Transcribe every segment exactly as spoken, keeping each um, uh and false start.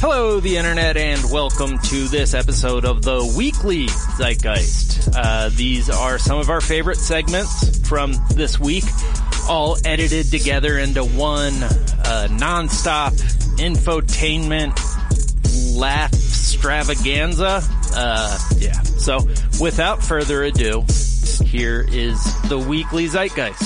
Hello, the internet, and welcome to this episode of the Weekly Zeitgeist. Uh, these are some of our favorite segments from this week, all edited together into one uh, non-stop infotainment laugh extravaganza. Uh, yeah. So, without further ado, here is the Weekly Zeitgeist.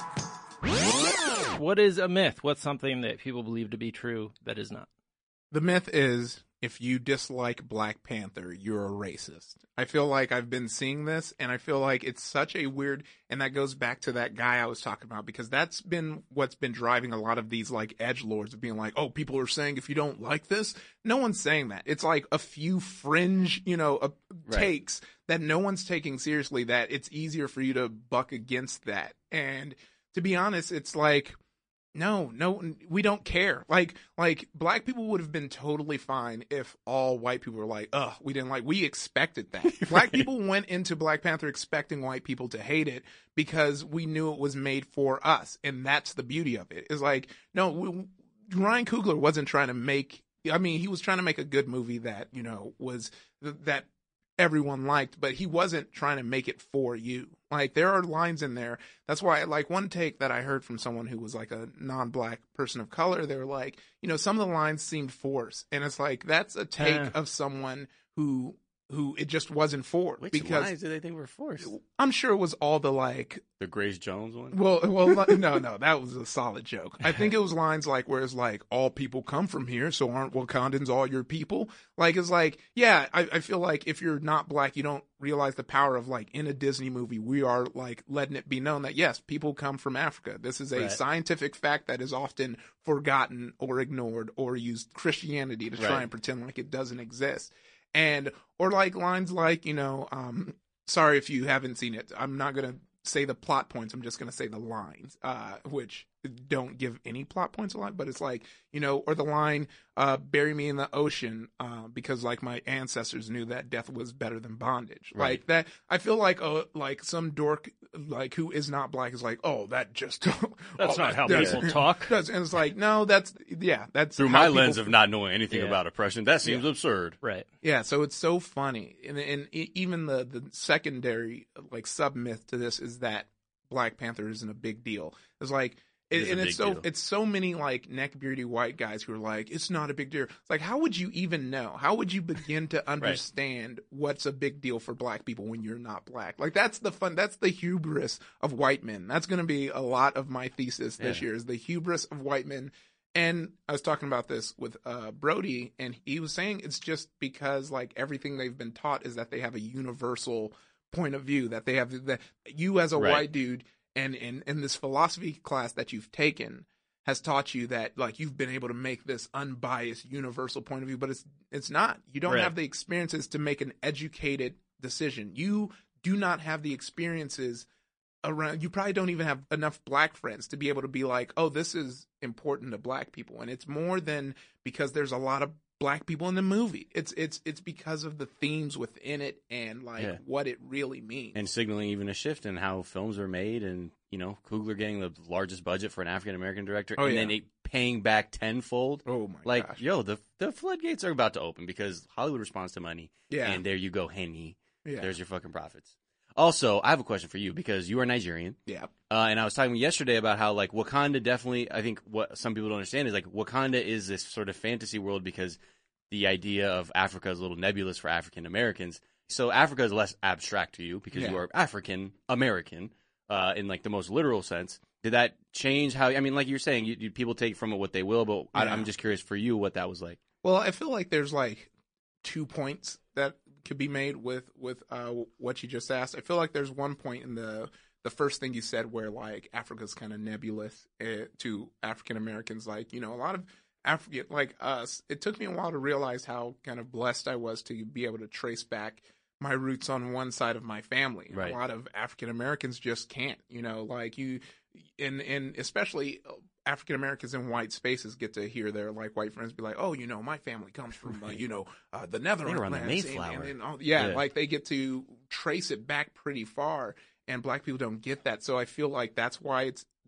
What is a myth? What's something that people believe to be true that is not? The myth is, if you dislike Black Panther, you're a racist. I feel like I've been seeing this, and I feel like it's such a weird, and that goes back to that guy I was talking about, because that's been what's been driving a lot of these, like, edgelords of being like, oh, people are saying if you don't like this, no one's saying that. It's like a few fringe, you know, uh, right. takes that no one's taking seriously, that it's easier for you to buck against that. And to be honest, it's like, No, no, we don't care. Like, like black people would have been totally fine if all white people were like, ugh, we didn't like, we expected that. Right. Black people went into Black Panther expecting white people to hate it because we knew it was made for us. And that's the beauty of it. It's like, no, we, Ryan Coogler wasn't trying to make, I mean, he was trying to make a good movie that, you know, was, that everyone liked, but he wasn't trying to make it for you. Like, there are lines in there. That's why, like, one take that I heard from someone who was like a non-black person of color, they were like, you know, some of the lines seemed forced. And it's like, that's a take uh. of someone who, who it just wasn't for. Which because lines did they think were forced? I'm sure it was all the, like, the Grace Jones one? Well, well, no, no, that was a solid joke. I think it was lines like, where it's like, all people come from here, so aren't Wakandans all your people? Like, it's like, yeah, I, I feel like if you're not black, you don't realize the power of, like, in a Disney movie, we are, like, letting it be known that, yes, people come from Africa. This is a right. scientific fact that is often forgotten or ignored, or used Christianity to try right. and pretend like it doesn't exist. And, or like lines like, you know, um, sorry if you haven't seen it, I'm not going to say the plot points, I'm just going to say the lines, uh, which don't give any plot points a lot, but it's like, you know, or the line, uh, bury me in the ocean, uh, because like my ancestors knew that death was better than bondage. Right. Like that, I feel like, uh, like some dork, like who is not black is like, oh, that just, that's oh, not how that's, people talk. That's, and it's like, no, that's, yeah, that's through my lens of not knowing anything yeah. about oppression. That seems yeah. absurd. Right. Yeah. So it's so funny. And, and even the, the secondary, like, sub myth to this is that Black Panther isn't a big deal. It's like, it, it and it's so deal. it's so many like neckbeardy white guys who are like, it's not a big deal. It's like, how would you even know? How would you begin to understand right. what's a big deal for black people when you're not black? Like, that's the fun. That's the hubris of white men. That's going to be a lot of my thesis this yeah. year, is the hubris of white men. And I was talking about this with uh, Brody, and he was saying it's just because like everything they've been taught is that they have a universal point of view, that they have that you as a right. white dude and in in this philosophy class that you've taken has taught you that like you've been able to make this unbiased universal point of view, but it's it's not. You don't right. have the experiences to make an educated decision. You do not have the experiences around. You probably don't even have enough black friends to be able to be like, oh, this is important to black people. And it's more than because there's a lot of black people in the movie. It's it's it's because of the themes within it and like yeah. what it really means. And signaling even a shift in how films are made, and you know, Coogler getting the largest budget for an African American director, oh, and yeah. then it paying back tenfold. Oh my like, gosh. yo, the the floodgates are about to open because Hollywood responds to money. Yeah. And there you go, Henny. Yeah. There's your fucking profits. Also, I have a question for you because you are Nigerian. Yeah. Uh, and I was talking yesterday about how, like, Wakanda definitely, I think what some people don't understand is, like, Wakanda is this sort of fantasy world because the idea of Africa is a little nebulous for African Americans. So Africa is less abstract to you because yeah. you are African American uh, in, like, the most literal sense. Did that change how, I mean, like you're saying, you, you, people take from it what they will, but yeah. I, I'm just curious for you what that was like. Well, I feel like there's, like, two points that could be made with with uh, what you just asked. I feel like there's one point in the the first thing you said where like Africa's kind of nebulous uh, to African Americans. Like, you know, a lot of African like us. It took me a while to realize how kind of blessed I was to be able to trace back my roots on one side of my family. Right. A lot of African Americans just can't. You know, like you, and and especially African Americans in white spaces get to hear their like white friends be like, oh, you know, my family comes from, uh, you know, uh, the Netherlands. They were on the Mayflower. And, and, and, oh, yeah, yeah, like they get to trace it back pretty far, and black people don't get that. So I feel like that's why it's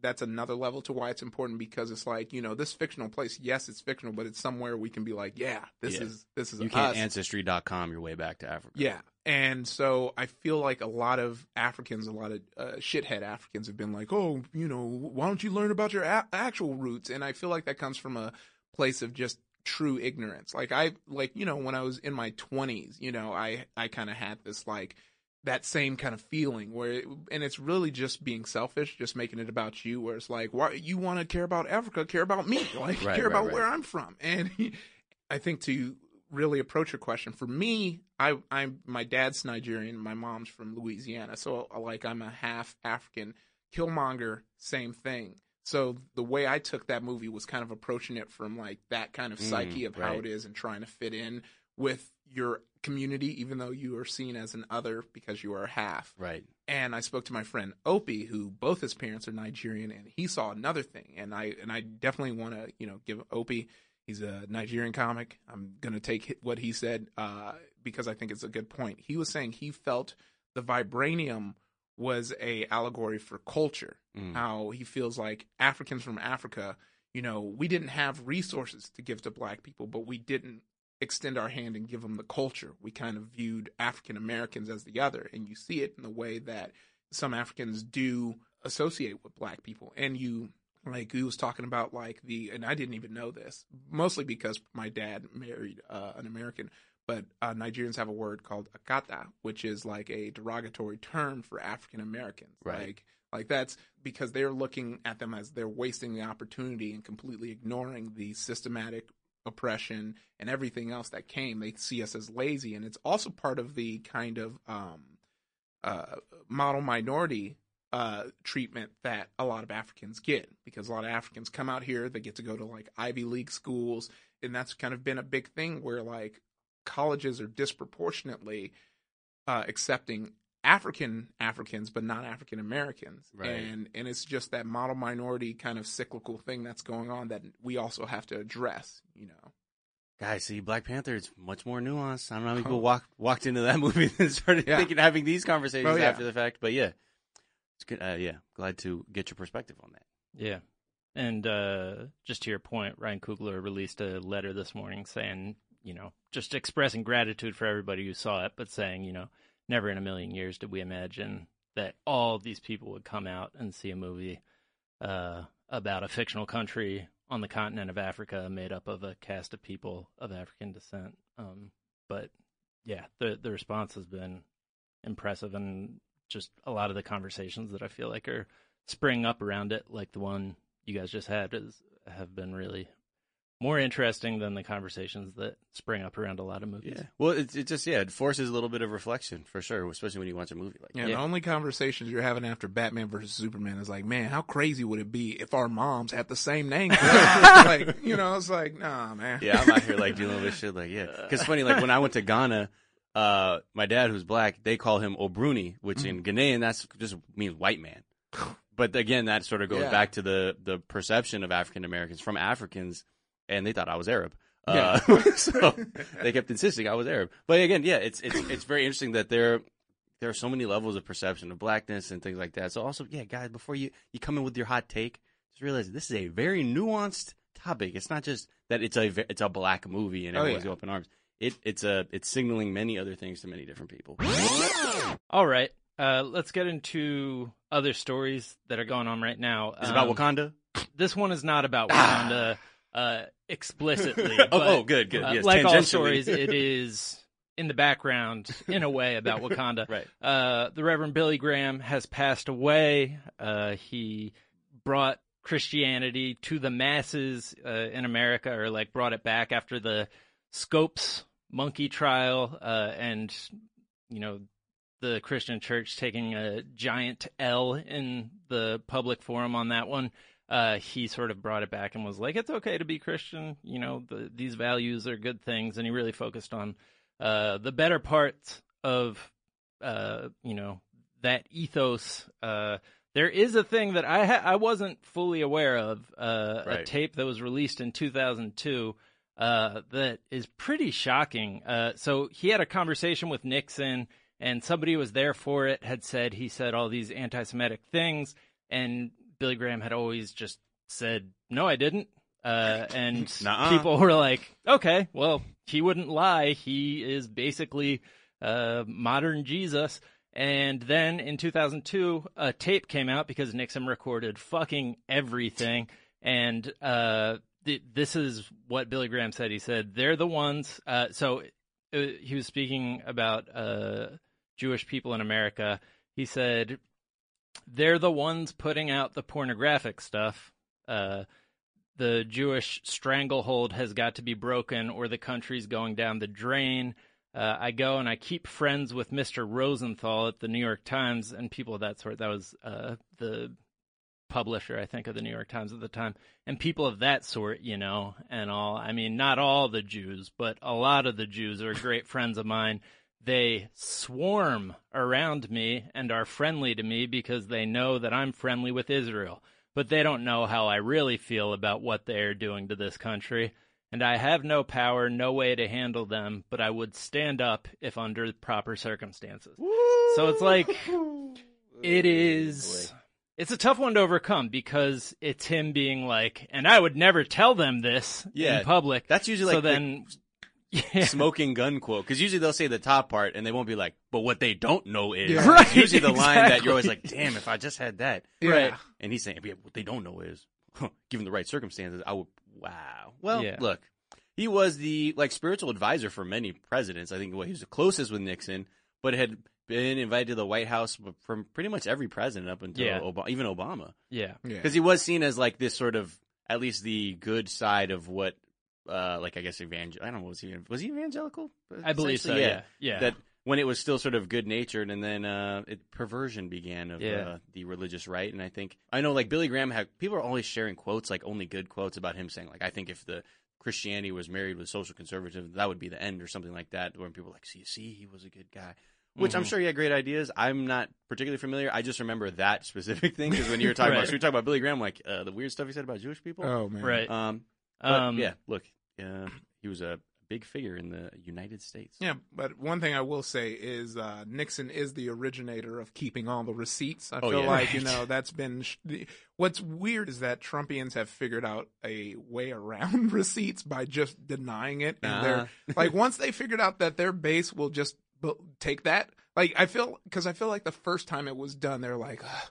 that's another level to why it's important, because it's like, you know, this fictional place, yes, it's fictional, but it's somewhere we can be like, yeah, this Yeah. is this is You us. can't ancestry dot com your way back to Africa. Yeah. And so I feel like a lot of Africans, a lot of uh, shithead Africans have been like, oh, you know, why don't you learn about your a- actual roots? And I feel like that comes from a place of just true ignorance. Like I, like, you know, when I was in my twenties, you know, I, I kind of had this like, that same kind of feeling where, it, and it's really just being selfish, just making it about you, where it's like, why you want to care about Africa, care about me, like Right, care right, about right. where I'm from. And I think to really approach your question, for me, I, I'm, my dad's Nigerian, my mom's from Louisiana. So like I'm a half African. Killmonger, same thing. So the way I took that movie was kind of approaching it from like that kind of Mm, psyche of how right. it is and trying to fit in with your community, even though you are seen as an other because you are half. Right. And I spoke to my friend Opie, who both his parents are Nigerian, and he saw another thing. And I and I definitely want to, you know, give Opie. He's a Nigerian comic. I'm gonna take what he said uh, because I think it's a good point. He was saying he felt the vibranium was a allegory for culture. Mm. How he feels like Africans from Africa, you know, we didn't have resources to give to black people, but we didn't extend our hand and give them the culture. We kind of viewed African Americans as the other, and you see it in the way that some Africans do associate with black people. And you, like, he was talking about like the, and I didn't even know this, mostly because my dad married uh, an American, but uh, Nigerians have a word called akata, which is like a derogatory term for African Americans. Right. Like, like that's because they're looking at them as they're wasting the opportunity and completely ignoring the systematic oppression and everything else that came. They see us as lazy, and it's also part of the kind of um, uh, model minority uh, treatment that a lot of Africans get, because a lot of Africans come out here, they get to go to like Ivy League schools, and that's kind of been a big thing where like colleges are disproportionately uh, accepting African Africans, but not African Americans. Right. And and it's just that model minority kind of cyclical thing that's going on that we also have to address, you know. Guys, see, Black Panther is much more nuanced. I don't know how many Oh. people walk, walked into that movie and started Yeah. thinking, having these conversations Oh, yeah. after the fact. But yeah, it's good. Uh, yeah, glad to get your perspective on that. Yeah. And uh, just to your point, Ryan Coogler released a letter this morning saying, you know, just expressing gratitude for everybody who saw it, but saying, you know, never in a million years did we imagine that all these people would come out and see a movie uh, about a fictional country on the continent of Africa made up of a cast of people of African descent. Um, but yeah, the the response has been impressive, and just a lot of the conversations that I feel like are springing up around it, like the one you guys just had, is have been really more interesting than the conversations that spring up around a lot of movies. Yeah. Well, it, it just, yeah, it forces a little bit of reflection for sure, especially when you watch a movie like Yeah, that. the only conversations you're having after Batman versus Superman is like, man, how crazy would it be if our moms had the same name? Like, you know, it's like, nah, man. Yeah, I'm out here like dealing with shit like, yeah. Because funny, like when I went to Ghana, uh, my dad, who's black, they call him Obruni, which in Ghanaian, that's just means white man. But again, that sort of goes Yeah. back to the, the perception of African Americans from Africans, and they thought I was Arab. Yeah. Uh, so they kept insisting I was Arab. But again, yeah, it's it's it's very interesting that there there are so many levels of perception of blackness and things like that. So also, yeah, guys, before you, you come in with your hot take, just realize this is a very nuanced topic. It's not just that it's a ve- it's a black movie and Oh, everyone's yeah. up in arms. It it's a it's signaling many other things to many different people. All right, uh, let's get into other stories that are going on right now. Is it about Um, Wakanda? This one is not about Wakanda uh, explicitly. Oh, but, oh, good, good. uh, Yes, like all tangentially. stories, it is in the background, in a way, about Wakanda. Right. Uh, the Reverend Billy Graham has passed away. Uh, he brought Christianity to the masses uh, in America, or like brought it back after the Scopes monkey trial, uh, and you know, the Christian church taking a giant L in the public forum on that one. Uh, he sort of brought it back and was like, it's okay to be Christian. You know, the, these values are good things. And he really focused on uh, the better parts of, uh, you know, that ethos. Uh, there is a thing that I ha- I wasn't fully aware of, uh, a Right. tape that was released in two thousand two uh, that is pretty shocking. Uh, so he had a conversation with Nixon, and somebody who was there for it had said he said all these anti-Semitic things, and Billy Graham had always just said, no, I didn't. Uh, and Nuh-uh. people were like, okay, well, he wouldn't lie. He is basically uh, modern Jesus. And then in two thousand two, a tape came out because Nixon recorded fucking everything. And uh, th- this is what Billy Graham said. He said, they're the ones. Uh, so uh, he was speaking about uh, Jewish people in America. He said, they're the ones putting out the pornographic stuff. Uh, the Jewish stranglehold has got to be broken or the country's going down the drain. Uh, I go and I keep friends with Mister Rosenthal at the New York Times and people of that sort. That was uh, the publisher, I think, of the New York Times at the time. And people of that sort, you know, and all. I mean, not all the Jews, but a lot of the Jews are great friends of mine. They swarm around me and are friendly to me because they know that I'm friendly with Israel. But they don't know how I really feel about what they are doing to this country. And I have no power, no way to handle them, but I would stand up if under proper circumstances. Woo! So it's like, it is, it's a tough one to overcome because it's him being like, and I would never tell them this yeah, in public. That's usually so like then, the yeah. smoking gun quote. Because usually they'll say the top part and they won't be like, but what they don't know is. Yeah. Right, It's usually the line exactly. that you're always like, damn, if I just had that. Right. And he's saying, yeah, what they don't know is, huh, given the right circumstances, I would, wow. Well, Yeah. look, he was the like spiritual advisor for many presidents. I think well, he was the closest with Nixon, but had been invited to the White House from pretty much every president up until Yeah. Obama, even Obama. Yeah. Yeah. Because he was seen as like this sort of, at least the good side of what, uh, like I guess evangel. I don't know, was he was he evangelical? I believe so, Essentially, yeah. Yeah. That when it was still sort of good natured, and then uh, it, perversion began of Yeah. uh, the religious right. And I think I know like Billy Graham had people are always sharing quotes, like only good quotes about him saying like I think if the Christianity was married with social conservatism, that would be the end or something like that. Where people are like, see, see, he was a good guy. Which I'm Mhm. sure he had great ideas. I'm not particularly familiar. I just remember that specific thing because when you were talking Right. about, so we were talking about Billy Graham, like uh, the weird stuff he said about Jewish people. Oh man. Right. Um, but Um, yeah, look, uh, he was a big figure in the United States. Yeah, but one thing I will say is uh, Nixon is the originator of keeping all the receipts. I Oh, feel yeah. like, you Right. know, that's been. Sh- the- What's weird is that Trumpians have figured out a way around receipts by just denying it. And Uh-huh. they're like, once they figured out that their base will just bu- take that, like, I feel, because I feel like the first time it was done, they're like, "Ugh,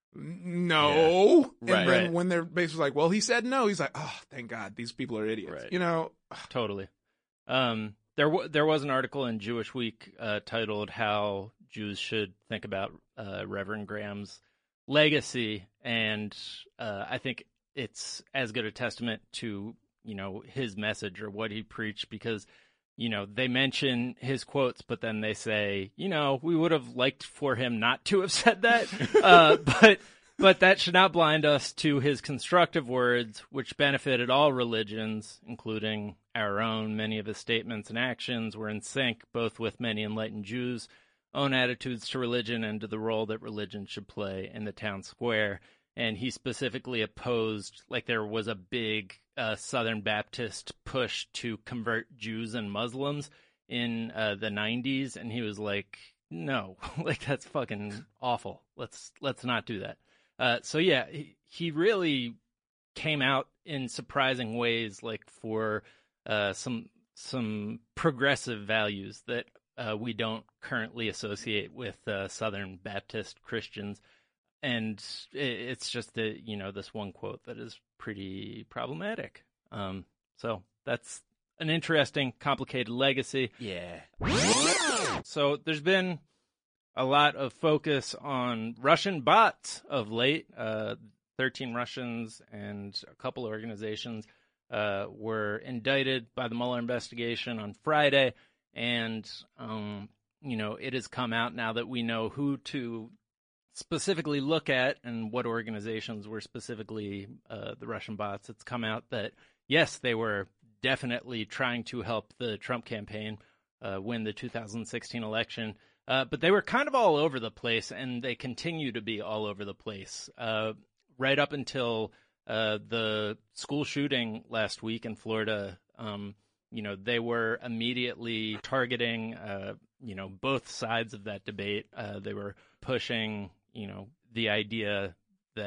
no. And Right. then Right. when their base was like, well, he said no, he's like, oh, thank God, these people are idiots. Right. You know? Totally. Um, there, w- there was an article in Jewish Week uh, titled "How Jews Should Think About uh, Reverend Graham's Legacy," and uh, I think it's as good a testament to you know his message or what he preached because you know they mention his quotes, but then they say, you know, we would have liked for him not to have said that, uh, but. But that should not blind us to his constructive words, which benefited all religions, including our own. Many of his statements and actions were in sync both with many enlightened Jews' own attitudes to religion and to the role that religion should play in the town square. And he specifically opposed, like there was a big uh, Southern Baptist push to convert Jews and Muslims in uh, the nineties, and he was like, no, like that's fucking awful. Let's let's not do that. Uh, so yeah, he, he really came out in surprising ways, like for uh, some some progressive values that uh, we don't currently associate with uh, Southern Baptist Christians, and it, it's just the you know this one quote that is pretty problematic. Um, so that's an interesting, complicated legacy. Yeah. So there's been a lot of focus on Russian bots of late. Uh, thirteen Russians and a couple of organizations uh, were indicted by the Mueller investigation on Friday. And, um, you know, it has come out now that we know who to specifically look at and what organizations were specifically uh, the Russian bots. It's come out that, yes, they were definitely trying to help the Trump campaign uh, win the two thousand sixteen election. Uh, but they were kind of all over the place, and they continue to be all over the place. Uh, right up until uh, the school shooting last week in Florida, um, you know, they were immediately targeting, uh, you know, both sides of that debate. Uh, they were pushing, you know, the idea that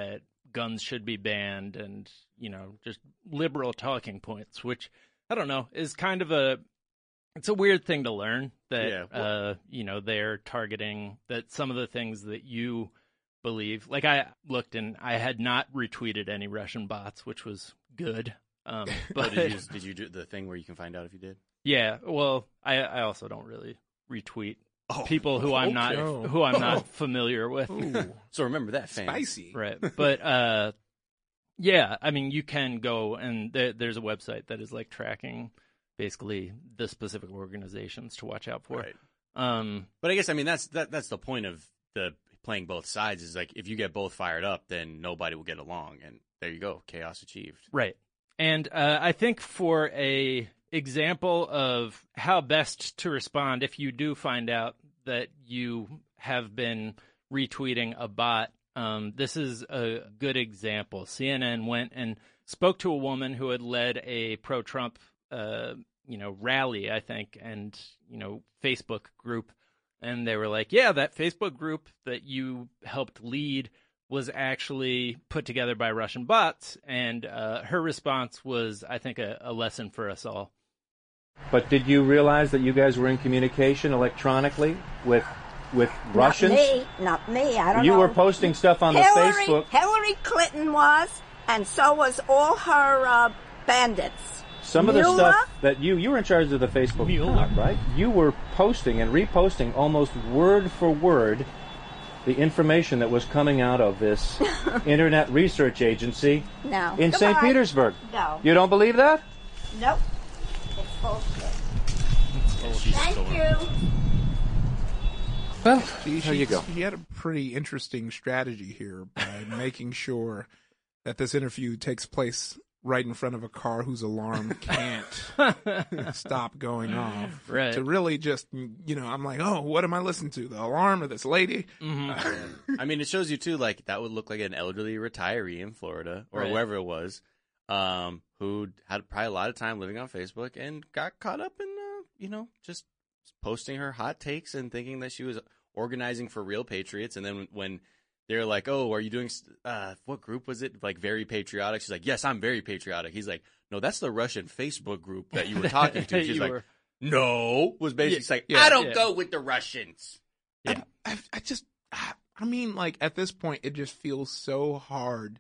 guns should be banned and, you know, just liberal talking points, which, I don't know, is kind of a, it's a weird thing to learn that, Yeah, well, uh, you know, they're targeting that some of the things that you believe. Like I looked and I had not retweeted any Russian bots, which was good. Um, but But did you, did you do the thing where you can find out if you did? yeah, well, I, I also don't really retweet Oh, people who I'm not okay. who I'm not familiar with. Ooh, so remember that, fans. spicy. Right. But uh yeah, I mean you can go and there, there's a website that is like tracking basically the specific organizations to watch out for. Right. Um But I guess I mean that's that that's the point of the playing both sides is like if you get both fired up, then nobody will get along, and there you go, chaos achieved. right. And uh I think for a example of how best to respond if you do find out that you have been retweeting a bot, um, this is a good example. C N N went and spoke to a woman who had led a pro-Trump, uh, you know, rally, I think, and, you know, Facebook group. And they were like, yeah, that Facebook group that you helped lead was actually put together by Russian bots. And uh, her response was, I think, a, a lesson for us all. But did you realize that you guys were in communication electronically with with Russians? Not me. Not me. I don't You know. were posting stuff on the Hillary, Facebook. Hillary Clinton was, and so was all her uh, bandits. Some of the Mueller? stuff that you you were in charge of the Facebook Mueller. account, right? You were posting and reposting almost word for word the information that was coming out of this Internet Research Agency No. in Saint Goodbye. Petersburg. No. You don't believe that? Nope. It's bullshit. She's Thank stormed. you. Well, She, there you she- go. She had a pretty interesting strategy here by making sure that this interview takes place right in front of a car whose alarm can't stop going off. Right. To really just, you know, I'm like, oh, what am I listening to? The alarm of this lady? Mm-hmm. I mean, it shows you too. Like that would look like an elderly retiree in Florida or Right. wherever it was, um, who had probably a lot of time living on Facebook and got caught up in, uh, you know, just posting her hot takes and thinking that she was organizing for real patriots. And then when they're like, "Oh, are you doing? Uh, what group was it? Like very patriotic?" She's like, "Yes, I'm very patriotic." He's like, "No, that's the Russian Facebook group that you were talking to." She's You like, were- "No," was basically Yeah, like, yeah, "I don't yeah. go with the Russians." Yeah. I, I just, I mean, like at this point, it just feels so hard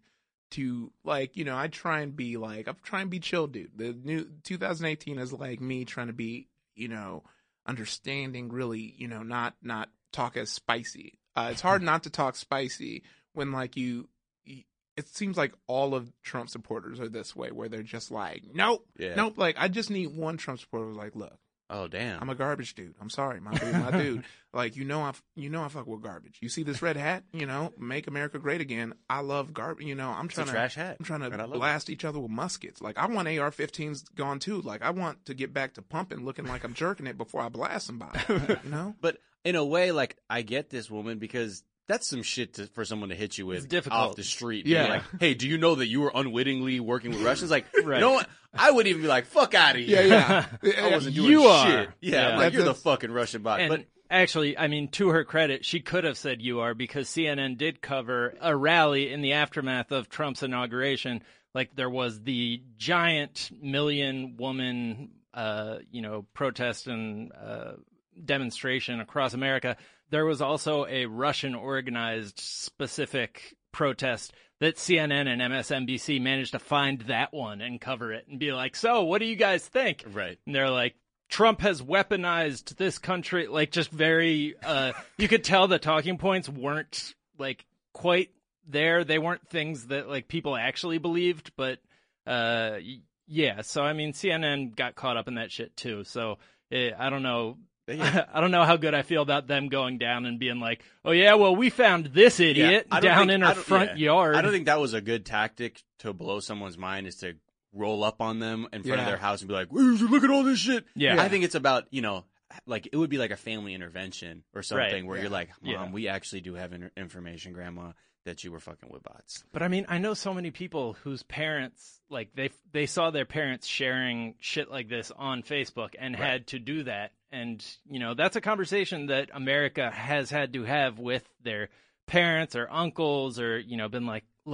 to like, you know, I try and be like, I'm trying to be chill, dude. The new twenty eighteen is like me trying to be, you know, understanding, really, you know, not not talk as spicy. Uh, it's hard not to talk spicy when like you, you. It seems like all of Trump supporters are this way, where they're just like, nope, Yeah. nope. Like I just need one Trump supporter who's like, look. Oh damn. I'm a garbage dude. I'm sorry, my dude, my dude. Like you know, I you know I fuck with garbage. You see this red hat? You know, make America great again. I love garbage. You know, I'm It's a trying to trash hat. I'm trying And I to love it. blast each other with muskets. Like I want A R fifteens gone too. Like I want to get back to pumping, looking like I'm jerking it before I blast somebody. You know? But in a way, like I get this woman because that's some shit to, for someone to hit you with It's difficult. off the street. Yeah. Being like, hey, do you know that you were unwittingly working with Russians? Like, Right. you know what? I would even be like, fuck out of here. Yeah, yeah. I wasn't doing You shit. are. Yeah, Yeah. I'm like, you're the That's- fucking Russian bot. And But actually, I mean, to her credit, she could have said you are because C N N did cover a rally in the aftermath of Trump's inauguration. Like there was the giant million woman, uh, you know, protest and uh, demonstration across America. There was also a Russian organized specific protest that C N N and M S N B C managed to find that one and cover it and be like, so what do you guys think? right. And they're like, Trump has weaponized this country. Like, just very, uh, you could tell the talking points weren't, like, quite there. They weren't things that, like, people actually believed. But, uh, y- yeah. So, I mean, C N N got caught up in that shit, too. So, eh, I don't know. I don't know how good I feel about them going down and being like, oh, yeah, well, we found this idiot I don't down think- in I her don't- front yeah. yard. I don't think that was a good tactic to blow someone's mind is to roll up on them in front of Yeah. their house and be like, look at all this shit. Yeah. I think it's about, you know, like it would be like a family intervention or something Right. where Yeah. you're like, Mom, Yeah. we actually do have in- information, Grandma, that you were fucking with bots. But I mean, I know so many people whose parents, like they they saw their parents sharing shit like this on Facebook and Right. had to do that. And, you know, that's a conversation that America has had to have with their parents or uncles or, you know, been like, look,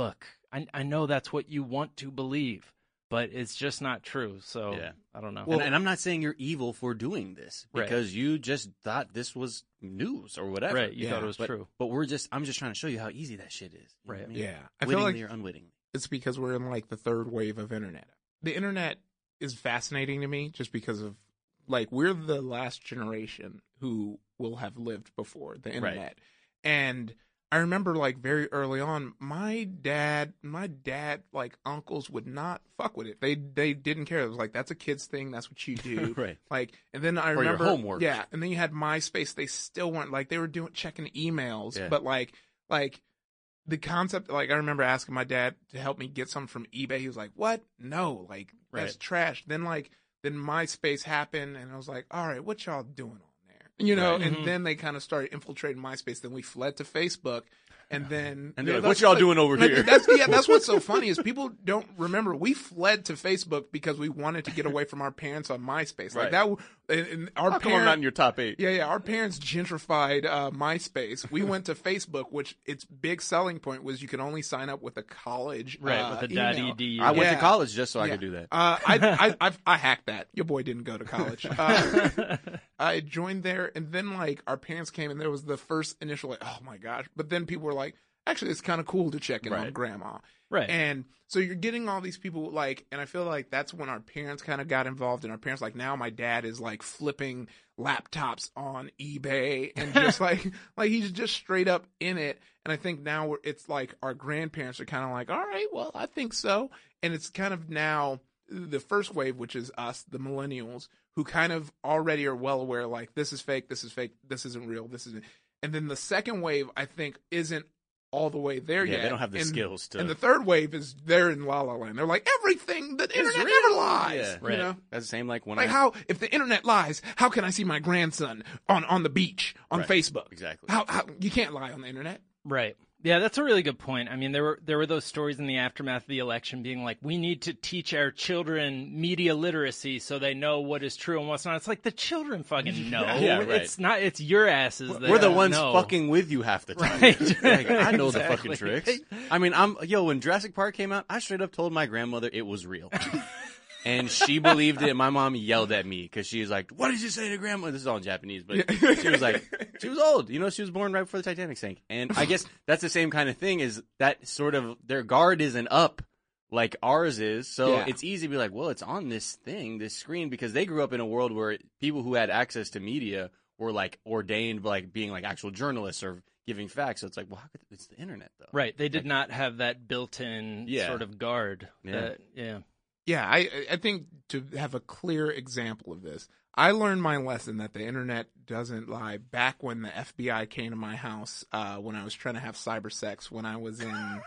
I, I know that's what you want to believe, but it's just not true. So Yeah. I don't know. and, and I'm not saying you're evil for doing this Right. because you just thought this was news or whatever. Right, you Yeah. thought it was But, true. but we're just, I'm just trying to show you how easy that shit is. You know Right. what I mean? Yeah. I feel Wittingly like or unwittingly. it's because we're in like the third wave of internet. The internet is fascinating to me just because of like we're the last generation who will have lived before the internet. And I remember like very early on, my dad, my dad, like uncles would not fuck with it. They they didn't care. It was like that's a kid's thing. That's what you do. Right. Like, and then I Or your remember, homework. yeah. And then you had MySpace. They still weren't like they were doing checking emails, Yeah. but like like the concept. Like I remember asking my dad to help me get something from eBay. He was like, "What? No, like that's Right. trash." Then like then MySpace happened, and I was like, "All right, what y'all doing on there?" You know. Right. And Mhm. then they kind of started infiltrating MySpace. Then we fled to Facebook. And then, And you they're know, like, what that's y'all like- doing over like, here? That's yeah. That's what's so funny is people don't remember we fled to Facebook because we wanted to get away from our parents on MySpace. Like Right. that. And, and our How come I'm parent- not in your top eight? yeah, yeah. Our parents gentrified uh, MySpace. We went to Facebook, which its big selling point was you could only sign up with a college, Right, uh, with the email. .edu. I went Yeah. to college just so I Yeah. could do that. Uh, I, I, I've, I hacked that. Your boy didn't go to college. Uh, I joined there, and then like our parents came, and there was the first initial like, oh my gosh. But then people were like, actually, it's kind of cool to check in on Right. grandma. Right. And so you're getting all these people like, and I feel like that's when our parents kind of got involved. And our parents, like now, my dad is like flipping laptops on eBay and just like, like he's just straight up in it. And I think now we're, it's like our grandparents are kind of like, all right, well, I think so. And it's kind of now the first wave, which is us, the millennials, who kind of already are well aware, like this is fake, this is fake, this isn't real, this isn't. And then the second wave, I think, isn't all the way there Yeah, yet. they don't have the and, skills to. And the third wave is they're in La La Land. They're like everything. The internet real. never lies. Yeah. Right. You know, That's the same like when like I. how if the internet lies, how can I see my grandson on on the beach on Right. Facebook? Exactly. How, how you can't lie on the internet. Right. Yeah, that's a really good point. I mean, there were there were those stories in the aftermath of the election being like, we need to teach our children media literacy so they know what is true and what's not. It's like the children fucking know. Yeah, right. It's not. It's your asses. That We're the don't ones know. fucking with you half the time. Right. Like, I know the Exactly. fucking tricks. I mean, I'm yo. When Jurassic Park came out, I straight up told my grandmother it was real, and she believed it. My mom yelled at me because she was like, "What did you say to grandma?" This is all in Japanese, but she was like, she was old. You know, she was born right before the Titanic sank, and I guess that's the same kind of thing. Is that sort of their guard isn't up like ours is, so Yeah. it's easy to be like, well, it's on this thing, this screen, because they grew up in a world where people who had access to media were like ordained, like being like actual journalists or giving facts. So it's like, well, how could, it's the internet though. Right. They did Like- not have that built-in Yeah. sort of guard. Yeah. that- yeah. Yeah, I I think to have a clear example of this, I learned my lesson that the internet doesn't lie back when the F B I came to my house uh, when I was trying to have cyber sex when I was in,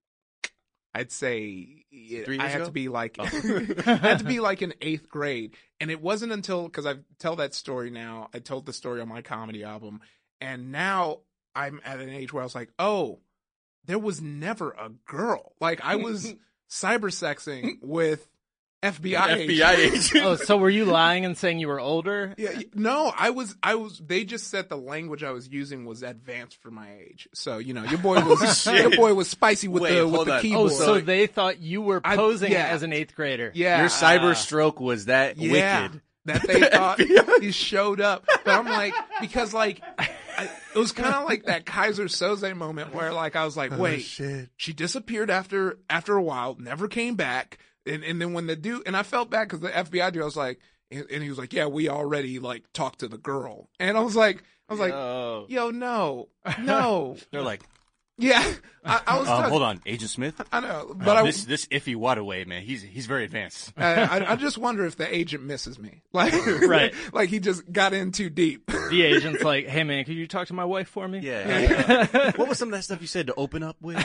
I'd say it- Three I years had ago? to be like Oh. I had to be like in eighth grade, and it wasn't until because I tell that story now. I told the story on my comedy album, and now I'm at an age where I was like, oh, there was never a girl. Like I was cyber sexing with F B I F B I agents. agent. Oh, so were you lying and saying you were older? Yeah, y- no, I was, I was. They just said the language I was using was advanced for my age. So you know, your boy was, your boy was spicy with Wait, the with hold the on. Oh, keyboard. so they thought you were I- posing yeah. as an eighth grader. yeah, Your cyber uh, stroke was that yeah, wicked. that they thought he showed up. But I'm like, because like, I, it was kind of like that Kaiser Soze moment where like I was like, wait, she disappeared after after a while, never came back. And and then when the dude, and I felt bad because the F B I dude, I was like, and, and he was like, yeah, we already like talked to the girl. And I was like, I was like, Oh. yo, no, no. They're like, Yeah. I, I was um, touched. hold on, Agent Smith. I know, but Uh, I, this this iffy Waterway man, he's he's very advanced. I, I, I just wonder if the agent misses me. Like, Right. like he just got in too deep. The agent's like, hey man, could you talk to my wife for me? Yeah. uh, what was some of that stuff you said to open up with?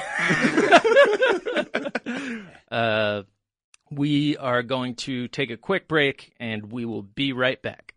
Uh, we are going to take a quick break and we will be right back.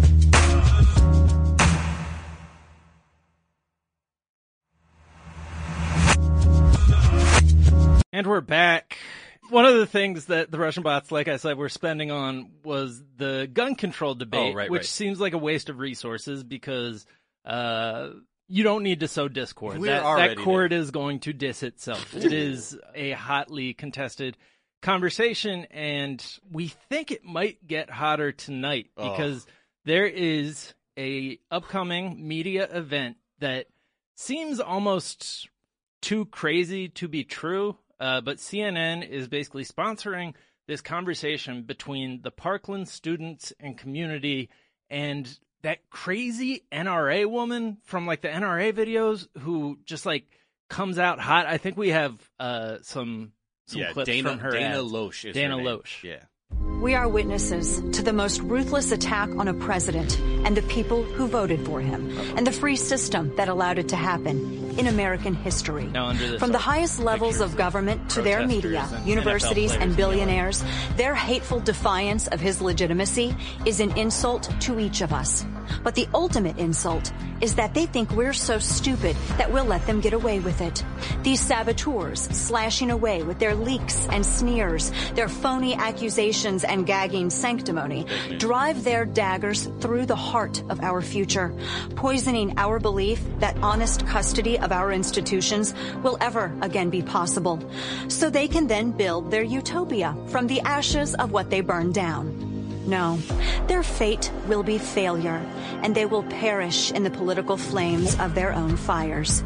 And we're back. One of the things that the Russian bots, like I said, were spending on was the gun control debate, Oh, right, which right. seems like a waste of resources because uh, you don't need to sow discord. We're That, already that cord is going to diss itself. It is a hotly contested conversation, and we think it might get hotter tonight because Oh. there is a upcoming media event that seems almost too crazy to be true, uh, but C N N is basically sponsoring this conversation between the Parkland students and community and that crazy N R A woman from like the N R A videos who just like comes out hot. I think we have uh, some some yeah, clips Dana, from her Dana ads. Loesch is Dana her name. Loesch. Yeah. We are witnesses to the most ruthless attack on a president and the people who voted for him, and the free system that allowed it to happen in American history. Now, under this From the are highest levels pictures of government to their protesters media, and N F L universities, players and in billionaires, their hateful defiance of his legitimacy is an insult to each of us. But the ultimate insult is that they think we're so stupid that we'll let them get away with it. These saboteurs slashing away with their leaks and sneers, their phony accusations and gagging sanctimony, drive their daggers through the heart of our future, poisoning our belief that honest custody of our institutions will ever again be possible, so they can then build their utopia from the ashes of what they burned down. No, their fate will be failure, and they will perish in the political flames of their own fires.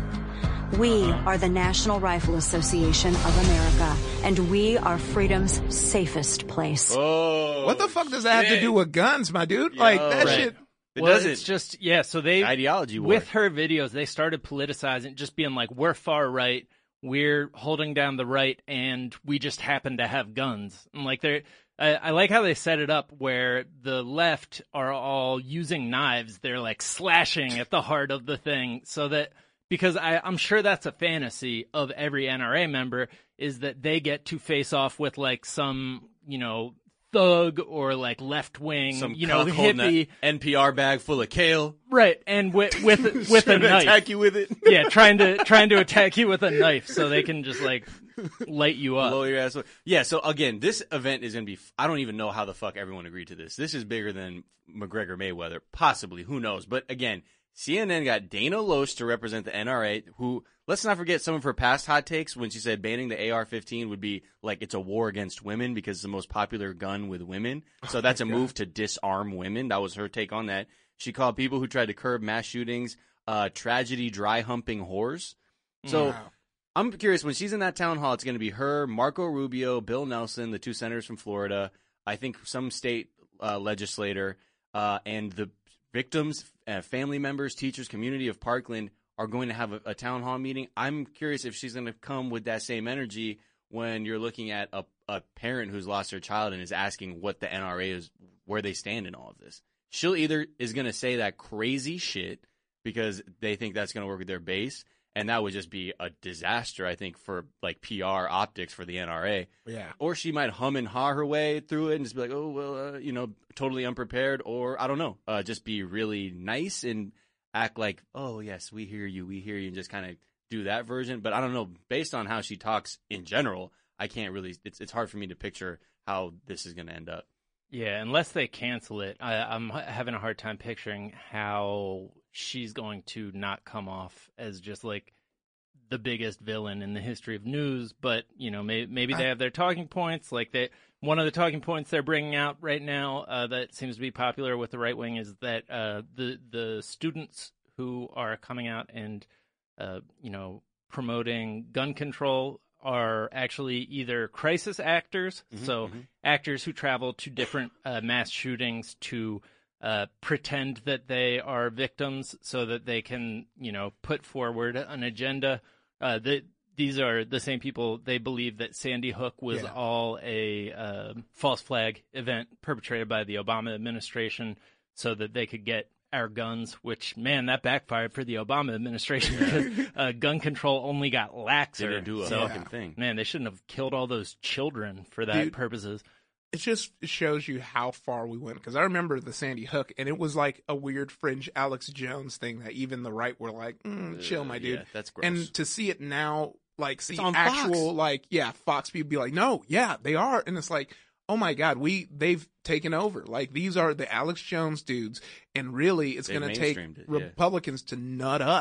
We are the National Rifle Association of America, and we are freedom's safest place. Oh, What the fuck does that have to shit. do with guns, my dude? Like, that Right. shit. It well, doesn't. it's just yeah. So they Ideology war. with her videos, they started politicizing, just being like, "We're far right, we're holding down the right, and we just happen to have guns." And like they're, I, I like how they set it up where the left are all using knives. They're like slashing at the heart of the thing, so that because I, I'm sure that's a fantasy of every N R A member is that they get to face off with like some you know. thug or like left wing, Some you know, cuck holding hippie, a N P R bag full of kale. right? And with with with a Trying to knife, attack you with it. yeah, trying to trying to attack you with a knife so they can just like light you up. Blow your ass. Yeah. So again, this event is gonna be. I don't even know how the fuck everyone agreed to this. This is bigger than McGregor Mayweather, possibly. Who knows? But again, C N N got Dana Loesch to represent the N R A, who, let's not forget some of her past hot takes when she said banning the A R fifteen would be like it's a war against women because it's the most popular gun with women. So that's a move to disarm women. That was her take on that. She called people who tried to curb mass shootings uh, tragedy dry humping whores. So Wow. I'm curious, when she's in that town hall, it's going to be her, Marco Rubio, Bill Nelson, the two senators from Florida, I think some state uh, legislator, uh, and the victims, uh, family members, teachers, community of Parkland are going to have a, a town hall meeting. I'm curious if she's going to come with that same energy when you're looking at a, a parent who's lost their child and is asking what the N R A is, where they stand in all of this. She'll either is going to say that crazy shit because they think that's going to work with their base, and that would just be a disaster, I think, for like P R optics for the N R A. Yeah. Or she might hum and haw her way through it and just be like, oh, well, uh, you know, totally unprepared. Or, I don't know, uh, just be really nice and act like, oh, yes, we hear you, we hear you, and just kind of do that version. But I don't know, based on how she talks in general, I can't really, it's, it's hard for me to picture how this is going to end up. Yeah, unless they cancel it, I, I'm h- having a hard time picturing how she's going to not come off as just like the biggest villain in the history of news. But you know, may, maybe they have their talking points. Like they, one of the talking points they're bringing out right now uh, that seems to be popular with the right wing is that uh, the the students who are coming out and uh, you know promoting gun control are actually either crisis actors, Mm-hmm, so mm-hmm. actors who travel to different uh, mass shootings to uh, pretend that they are victims so that they can, you know, put forward an agenda. Uh, that these are the same people, they believe that Sandy Hook was Yeah. all a uh, false flag event perpetrated by the Obama administration so that they could get our guns, which, man, that backfired for the Obama administration because uh, gun control only got laxer. Didn't do a So, fucking thing. man, they shouldn't have killed all those children for that Dude. purposes. It just shows you how far we went. Because I remember the Sandy Hook, and it was like a weird fringe Alex Jones thing that even the right were like, mm, chill, my Uh, dude. yeah, that's gross. And to see it now, like, see It's on actual, Fox. like, yeah, Fox people be like, no, yeah, they are. And it's like, oh my God, we, they've taken over. Like, these are the Alex Jones dudes. And really, it's They've going to take mainstreamed it, yeah. Republicans to nut up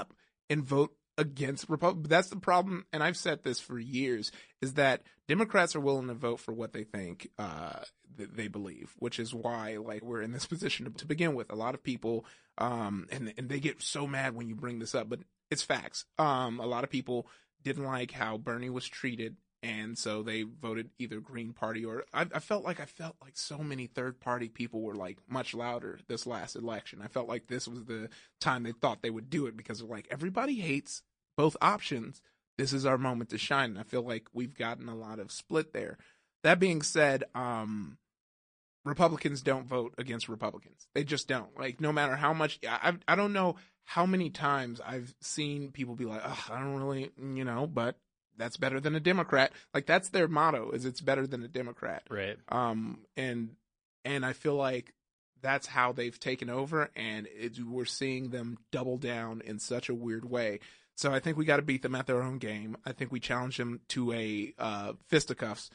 and vote against Republicans. That's the problem, and I've said this for years, is that Democrats are willing to vote for what they think uh, th- they believe, which is why like we're in this position to, to begin with. A lot of people, um, and, and they get so mad when you bring this up, but it's facts. Um, a lot of people didn't like how Bernie was treated, and so they voted either Green Party or I, I felt like I felt like so many third party people were like much louder this last election. I felt like this was the time they thought they would do it because of like everybody hates both options. This is our moment to shine. And I feel like we've gotten a lot of split there. That being said, um, Republicans don't vote against Republicans. They just don't. Like no matter how much I I don't know how many times I've seen people be like, oh, I don't really, you know, but that's better than a Democrat. Like that's their motto, is it's better than a Democrat. Right. Um, and and I feel like that's how they've taken over, and it, we're seeing them double down in such a weird way. So I think we got to beat them at their own game. I think we challenge them to a uh, fisticuffs.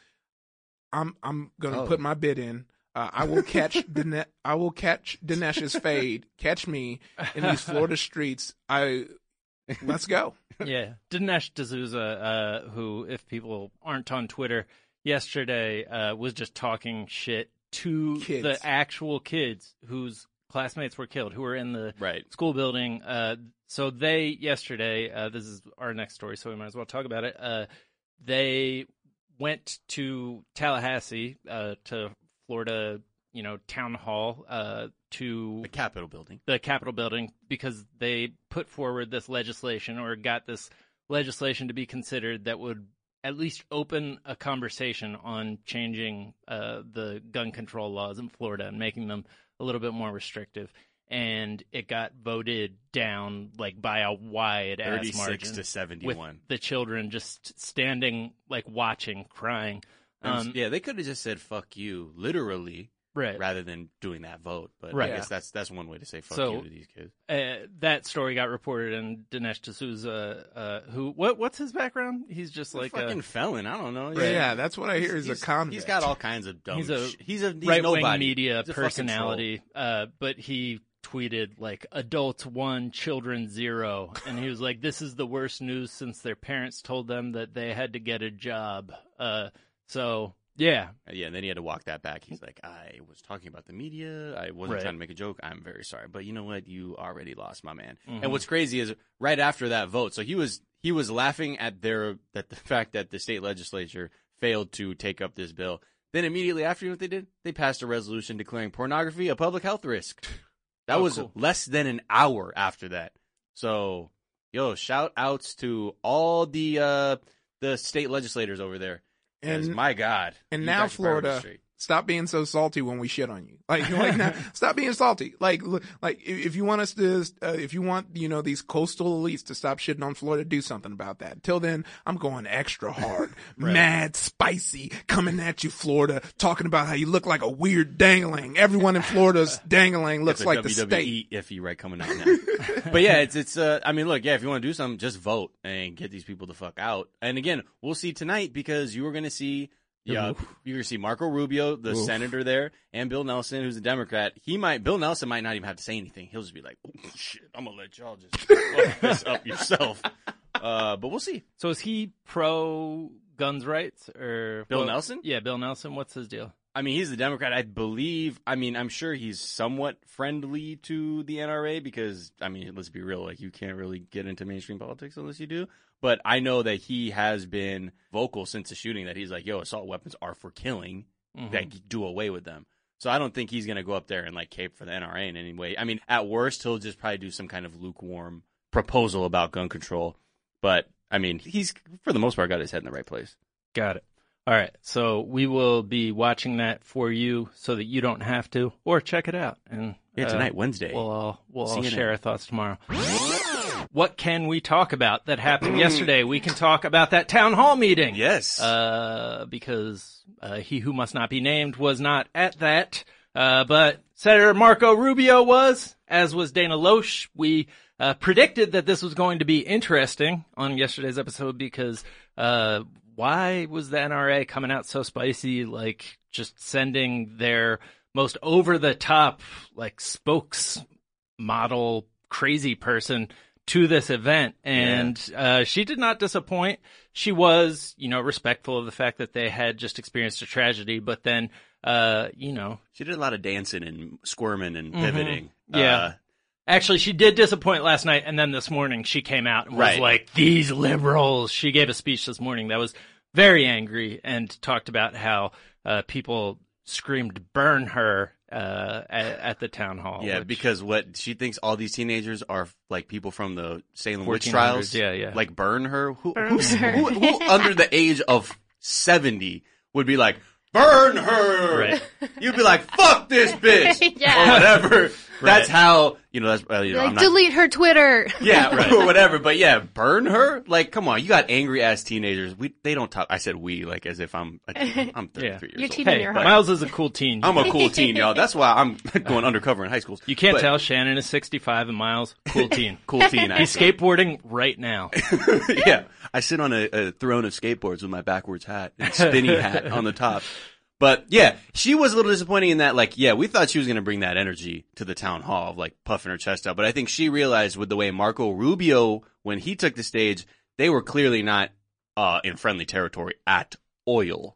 I'm I'm gonna Oh. put my bid in. Uh, I will catch Dine- I will catch Dinesh's fade. Catch me in these Florida streets. I let's go. Yeah, Dinesh D'Souza, uh, who, if people aren't on Twitter, yesterday uh, was just talking shit to Kids. the actual kids whose classmates were killed, who were in the Right. school building. Uh, so they, yesterday, uh, this is our next story, so we might as well talk about it. Uh, they went to Tallahassee, uh, to Florida, you know, town hall, uh, to The Capitol building. the Capitol building because they put forward this legislation or got this legislation to be considered that would at least open a conversation on changing uh, the gun control laws in Florida and making them a little bit more restrictive. And it got voted down like by a wide ass thirty-six margin to with seventy-one. the children just standing like watching, crying. Um, Um, yeah, they could have just said "fuck you" literally, right. rather than doing that vote. But Right. I guess that's that's one way to say "fuck So- you" to these kids. Uh, that story got reported, and Dinesh D'Souza, uh, who what what's his background? He's just like a fucking a felon. I don't know. Yeah, yeah, that's what I hear is a He's- convict. He's got all kinds of dumb. He's a sh- he's a he's right wing nobody. media He's a fucking personality. Uh, but he tweeted like adults one, children zero, and he was like, "This is the worst news since their parents told them that they had to get a job." Uh, so yeah, troll. Yeah, and then he had to walk that back. He's like, I was talking about the media. I wasn't Right. trying to make a joke. I'm very sorry, but you know what? You already lost, my man. Mhm. And what's crazy is right after that vote, so he was he was laughing at their that the fact that the state legislature failed to take up this bill. Then immediately after, you know what they did? They passed a resolution declaring pornography a public health risk. That Oh, was cool. less than an hour after that. So, yo, shout outs to all the uh, the state legislators over there. 'Cause, And- my God. and you now got your priorities Florida, straight. stop being so salty when we shit on you. Like, like now, stop being salty. Like, look, like if if you want us to, uh, if you want, you know, these coastal elites to stop shitting on Florida, do something about that. Till then, I'm going extra hard, mad, spicy, coming at you, Florida, talking about how you look like a weird dangling. Everyone in Florida's dangling looks It's a like the W W E state. iffy right coming out now. But yeah, it's it's. Uh, I mean, look, yeah, if you want to do something, just vote and get these people the fuck out. And again, we'll see tonight because you are going to see. Yeah, you're gonna see Marco Rubio, the Oof. senator there, and Bill Nelson, who's a Democrat. He might, Bill Nelson might not even have to say anything. He'll just be like, "Oh shit, I'm gonna let y'all just fuck this up yourself." Uh, but we'll see. so is he pro guns rights or Bill well, Nelson? Yeah, Bill Nelson. What's his deal? I mean, he's a Democrat, I believe. I mean, I'm sure he's somewhat friendly to the N R A because, I mean, let's be real, like you can't really get into mainstream politics unless you do. But I know that he has been vocal since the shooting that he's like, yo, assault weapons are for killing, Mhm. like do away with them. So I don't think he's going to go up there and like cape for the N R A in any way. I mean, at worst, he'll just probably do some kind of lukewarm proposal about gun control. But I mean, he's for the most part got his head in the right place. Got it. All right, so we will be watching that for you so that you don't have to, or check it out. And Yeah, uh, tonight, Wednesday. We'll all, we'll all C N N. share our thoughts tomorrow. What can we talk about that happened yesterday? We can talk about that town hall meeting. Yes. Uh, because uh, he who must not be named was not at that. Uh, but Senator Marco Rubio was, as was Dana Loesch. We uh, predicted that this was going to be interesting on yesterday's episode because uh, why was the N R A coming out so spicy, like just sending their most over-the-top, like spokesmodel crazy person to this event, and yeah. uh, she did not disappoint. She was, you know, respectful of the fact that they had just experienced a tragedy, but then, uh, you know. She did a lot of dancing and squirming and pivoting. Mm-hmm. Yeah. Uh, Actually, she did disappoint last night, and then this morning she came out and was right. like, these liberals. She gave a speech this morning that was very angry and talked about how uh, people screamed burn her uh, at, at the town hall. Yeah, which, because what she thinks all these teenagers are like people from the Salem witch trials. Yeah, yeah. Like burn her. Who, burn who's, her. who, who under the age of seventy would be like, burn her? Right. You'd be like, fuck this bitch. Yeah. Or whatever. That's how, you know, that's, uh, you know, Like, I'm not, delete her Twitter. yeah, Right. or whatever. But yeah, burn her? Like, come on. You got angry ass teenagers. We, they don't talk. I said we, like, as if I'm, a teen. I'm thirty-three Yeah. years You're old. cheating Hey, your heart. Miles is a cool teen. I'm a cool teen, y'all. That's why I'm going undercover in high schools. You can't But- tell. Shannon is sixty-five and Miles, cool teen. Cool teen. He's actually. skateboarding right now. Yeah, I sit on a, a throne of skateboards with my backwards hat and spinny hat on the top. But yeah, she was a little disappointing in that, like, yeah, we thought she was going to bring that energy to the town hall of like puffing her chest out. But I think she realized with the way Marco Rubio, when he took the stage, they were clearly not uh, in friendly territory at all.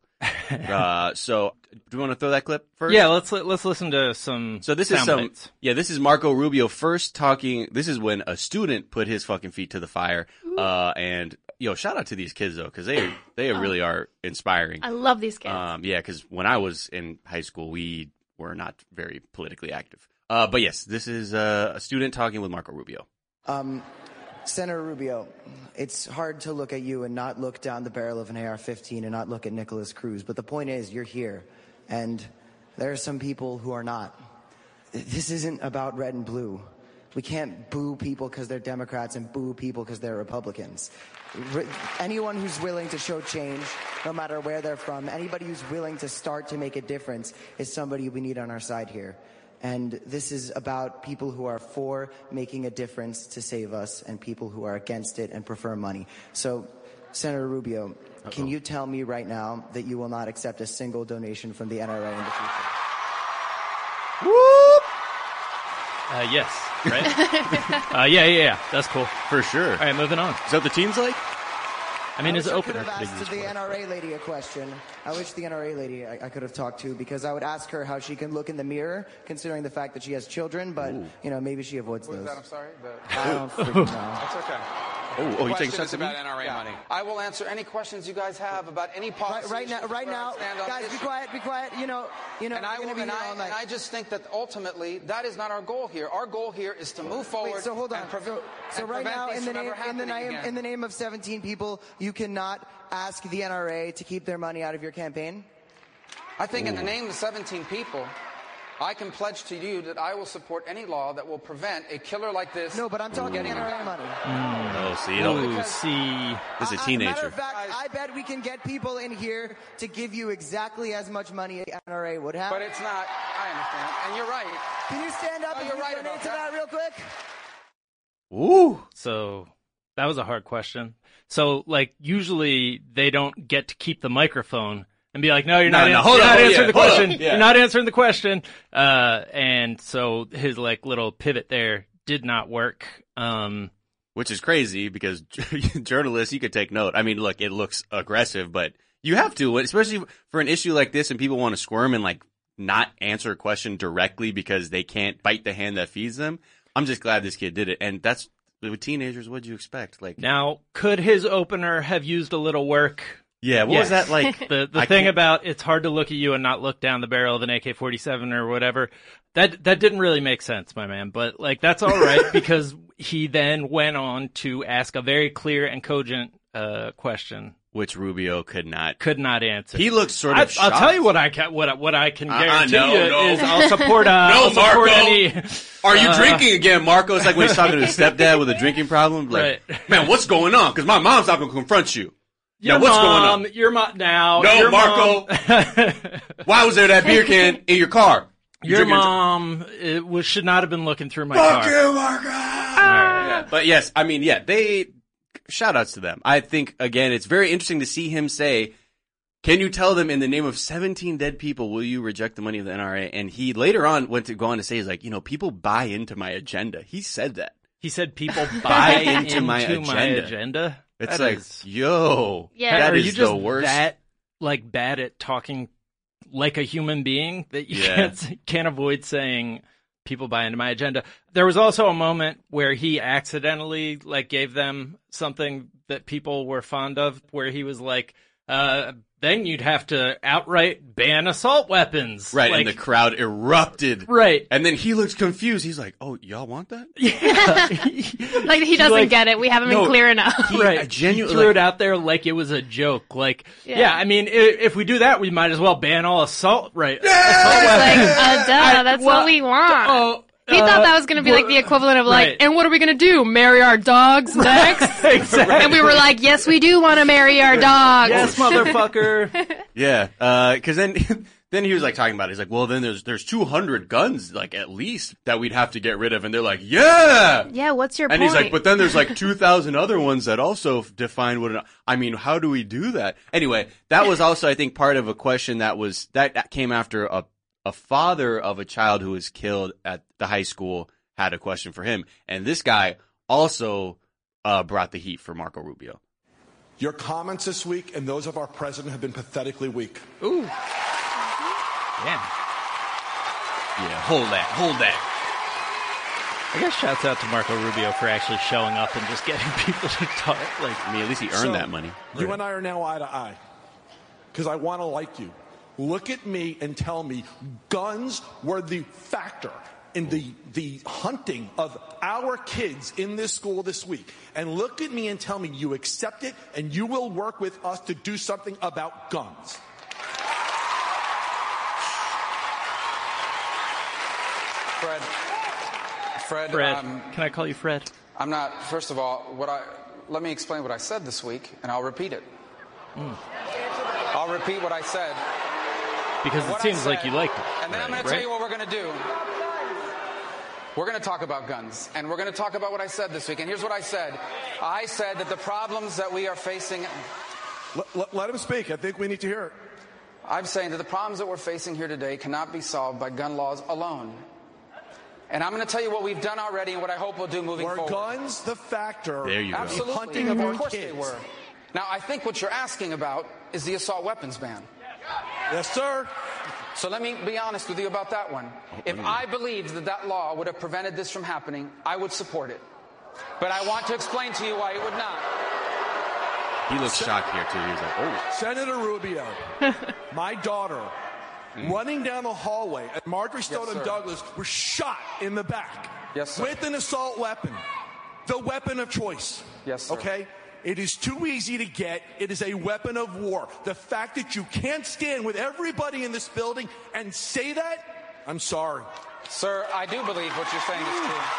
uh, so do you want to throw that clip first? Yeah, let's let's listen to some. So this is sound some, bites. yeah, this is Marco Rubio first talking. This is when a student put his fucking feet to the fire. Uh, and yo, shout out to these kids though, because they they really are inspiring. I love these kids. Um, yeah, because when I was in high school, we were not very politically active. Uh, but yes, this is uh, a student talking with Marco Rubio. Um, Senator Rubio, it's hard to look at you and not look down the barrel of an A R fifteen and not look at Nicholas Cruz. But the point is, you're here, and there are some people who are not. This isn't about red and blue. We can't boo people because they're Democrats and boo people because they're Republicans. Re- anyone who's willing to show change, no matter where they're from, anybody who's willing to start to make a difference is somebody we need on our side here. And this is about people who are for making a difference to save us and people who are against it and prefer money. So, Senator Rubio, Uh-oh. can you tell me right now that you will not accept a single donation from the N R A in the future? Whoop! Uh, yes, right? uh, yeah, yeah, yeah. That's cool. For sure. All right, moving on. Is that what the teens like? I mean, I his wish I opener could have could asked have the used N R A lady a question. I wish the N R A lady I, I could have talked to, because I would ask her how she can look in the mirror, considering the fact that she has children, but, Ooh. you know, maybe she avoids What those. is that? I'm sorry. The... I don't freaking know. That's okay. Oh, oh, you taking Question shots is at me? about N R A Yeah. money. I will answer any questions you guys have about any Right, policy. right now, issues right where I now, stand on guys, this be issue. quiet, be quiet. You know, you know, And I, we're will, gonna be and, here I, all and night. I just think that ultimately that is not our goal here. Our goal here is to move forward. Wait, so hold on. And pre- so, so and right prevent now, these in the from name, ever in the happening name, again. in the name of seventeen people, you cannot ask the N R A to keep their money out of your campaign. I think in the name of seventeen people, I can pledge to you that I will support any law that will prevent a killer like this. No, but I'm talking getting N R A it. money. Oh, see, you Ooh, don't. see. This is a Uh, As a teenager. matter of fact, I bet we can get people in here to give you exactly as much money as N R A would have. But it's not. I understand. And you're right. Can you stand up No, and you're you right donate about to that. that real quick? Ooh. So that was a hard question. So, like, usually they don't get to keep the microphone and be like, no, you're No, not, no, ans- hold you're on, not hold- answering yeah, the hold question. on, yeah. You're not answering the question. Uh, and so his, like, little pivot there did not work. Um, Which is crazy because journalists, you could take note. I mean, look, it looks aggressive, but you have to, especially for an issue like this and people want to squirm and like not answer a question directly because they can't bite the hand that feeds them. I'm just glad this kid did it. And that's, with teenagers, what'd you expect? Like, now, could his opener have used a little work? yeah, what was Yes. that like? The the I thing can't- about it's hard to look at you and not look down the barrel of an A K forty-seven or whatever, that that didn't really make sense, my man. But like that's all right because he then went on to ask a very clear and cogent uh, question, Which Rubio could not. could not answer. He looked sort I, of shocked. I'll tell you what I can what I- what I can Uh-uh, guarantee no, you no. is I'll support. Uh, No, I'll support Marco. any. Are you uh, drinking again, Marco? It's like when he's talking to his stepdad with a drinking problem. Like, Right. man, what's going on? Because my mom's not going to confront you. Your Now, what's mom, going on? Your mom now. No, your Marco. Mom, Why was there that beer can in your car? You your drinking- mom it was, should not have been looking through my Fuck car. you, Marco. All right. Yeah, but yes, I mean, yeah, they, shout outs to them. I think, again, it's very interesting to see him say, can you tell them in the name of seventeen dead people, will you reject the money of the N R A? And he later on went to go on to say, he's like, you know, people buy into my agenda. He said that. He said people buy into, into my, my agenda. agenda. It's That like, is- yo, Yeah. that Are is you just the worst. that like bad at talking like a human being that you Yeah. can't can't avoid saying people buy into my agenda? There was also a moment where he accidentally like gave them something that people were fond of, where he was like, uh, then you'd have to outright ban assault weapons. Right, Like, and the crowd erupted. right. And then he looks confused. He's like, oh, y'all want that? Like he doesn't like- get it. We haven't No, been clear enough. He, Right. I genuinely, He threw like, it out there like it was a joke. Like, yeah, Yeah. I mean, if, if we do that, we might as well ban all assault, right? Assault It's like, weapons. uh, duh, I- that's well, what we want. Oh, He uh, thought that was going to be like the equivalent of like, right. and what are we going to do? Marry our dogs next? exactly. And we were like, yes, we do want to marry our dogs. yes, motherfucker. yeah, uh, cause then, then he was like talking about it. He's like, well, then there's, there's two hundred guns, like at least that we'd have to get rid of. And they're like, yeah! Yeah, what's your And point? he's like, but then there's like two thousand other ones that also define what an, I mean, how do we do that? Anyway, that was also, I think, part of a question that was, that, that came after a, a father of a child who was killed at the high school had a question for him. And this guy also, uh, brought the heat for Marco Rubio. Your comments this week and those of our president have been pathetically weak. Ooh. Yeah. Yeah, hold that, hold that. I guess shouts out to Marco Rubio for actually showing up and just getting people to talk. Like, I mean, at least he earned So, that money. You and I are now eye to eye. Because I want to like you. Look at me and tell me guns were the factor in the, the hunting of our kids in this school this week. And look at me and tell me you accept it and you will work with us to do something about guns. Fred. Fred. Fred. Um, Can I call you Fred? I'm not. First of all, what I let me explain what I said this week, and I'll repeat it. Mm. I'll repeat what I said. Because it What I seems like said, you like it. And then I'm going to tell you what we're going to do. We're going to talk about guns, and we're going to talk about what I said this week. And here's what I said. I said that the problems that we are facing. Let, let, let him speak. I think we need to hear it. I'm saying that the problems that we're facing here today cannot be solved by gun laws alone. And I'm going to tell you what we've done already and what I hope we'll do moving Were forward. guns the factor There you go. in the Absolutely. hunting of our Of course kids? they were. Now, I think what you're asking about is the assault weapons ban. Yes, sir. So let me be honest with you about that one. If I believed that that law would have prevented this from happening, I would support it. But I want to explain to you why it would not. He looks shocked here too. He's like, oh. Senator Rubio, my daughter, running down the hallway, and Marjorie Stoneman sir. Douglas were shot in the back Yes, sir. with an assault weapon, the weapon of choice. Yes, sir. Okay? It is too easy to get. It is a weapon of war. The fact that you can't stand with everybody in this building and say that, I'm sorry. Sir, I do believe what you're saying is true.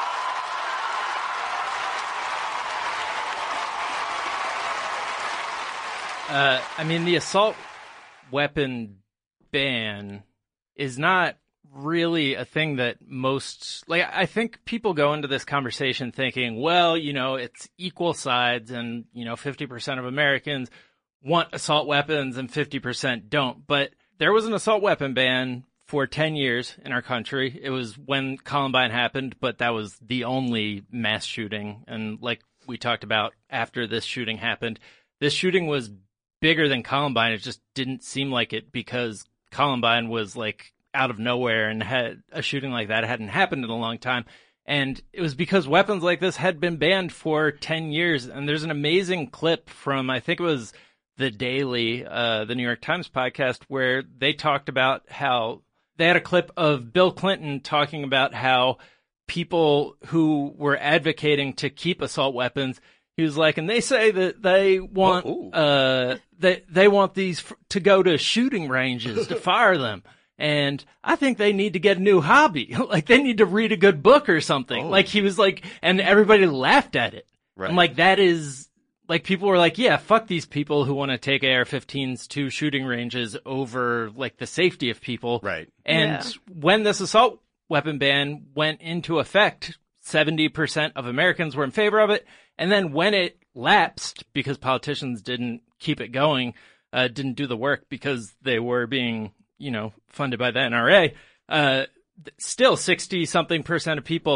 Uh, I mean, the assault weapon ban is not really a thing that most, like, I think people go into this conversation thinking, well, you know, it's equal sides and, you know, fifty percent of Americans want assault weapons and fifty percent don't. But there was an assault weapon ban for ten years in our country. It was when Columbine happened, but that was the only mass shooting. And like we talked about after this shooting happened, this shooting was bigger than Columbine. It just didn't seem like it because Columbine was like out of nowhere and had a shooting like that hadn't happened in a long time. And it was because weapons like this had been banned for ten years. And there's an amazing clip from, I think it was The Daily, uh, the New York Times podcast, where they talked about how they had a clip of Bill Clinton talking about how people who were advocating to keep assault weapons, he was like, and they say that they want, oh, uh, they, they want these f- to go to shooting ranges to fire them. And I think they need to get a new hobby. Like they need to read a good book or something. Oh. Like he was like, and everybody laughed at it. Right. I'm like, that is like, people were like, yeah, fuck these people who want to take A R fifteens to shooting ranges over like the safety of people. Right. And Yeah. when this assault weapon ban went into effect, seventy percent of Americans were in favor of it. And then when it lapsed, because politicians didn't keep it going, uh, didn't do the work because they were being, you know, funded by the N R A, uh, still sixty something percent of people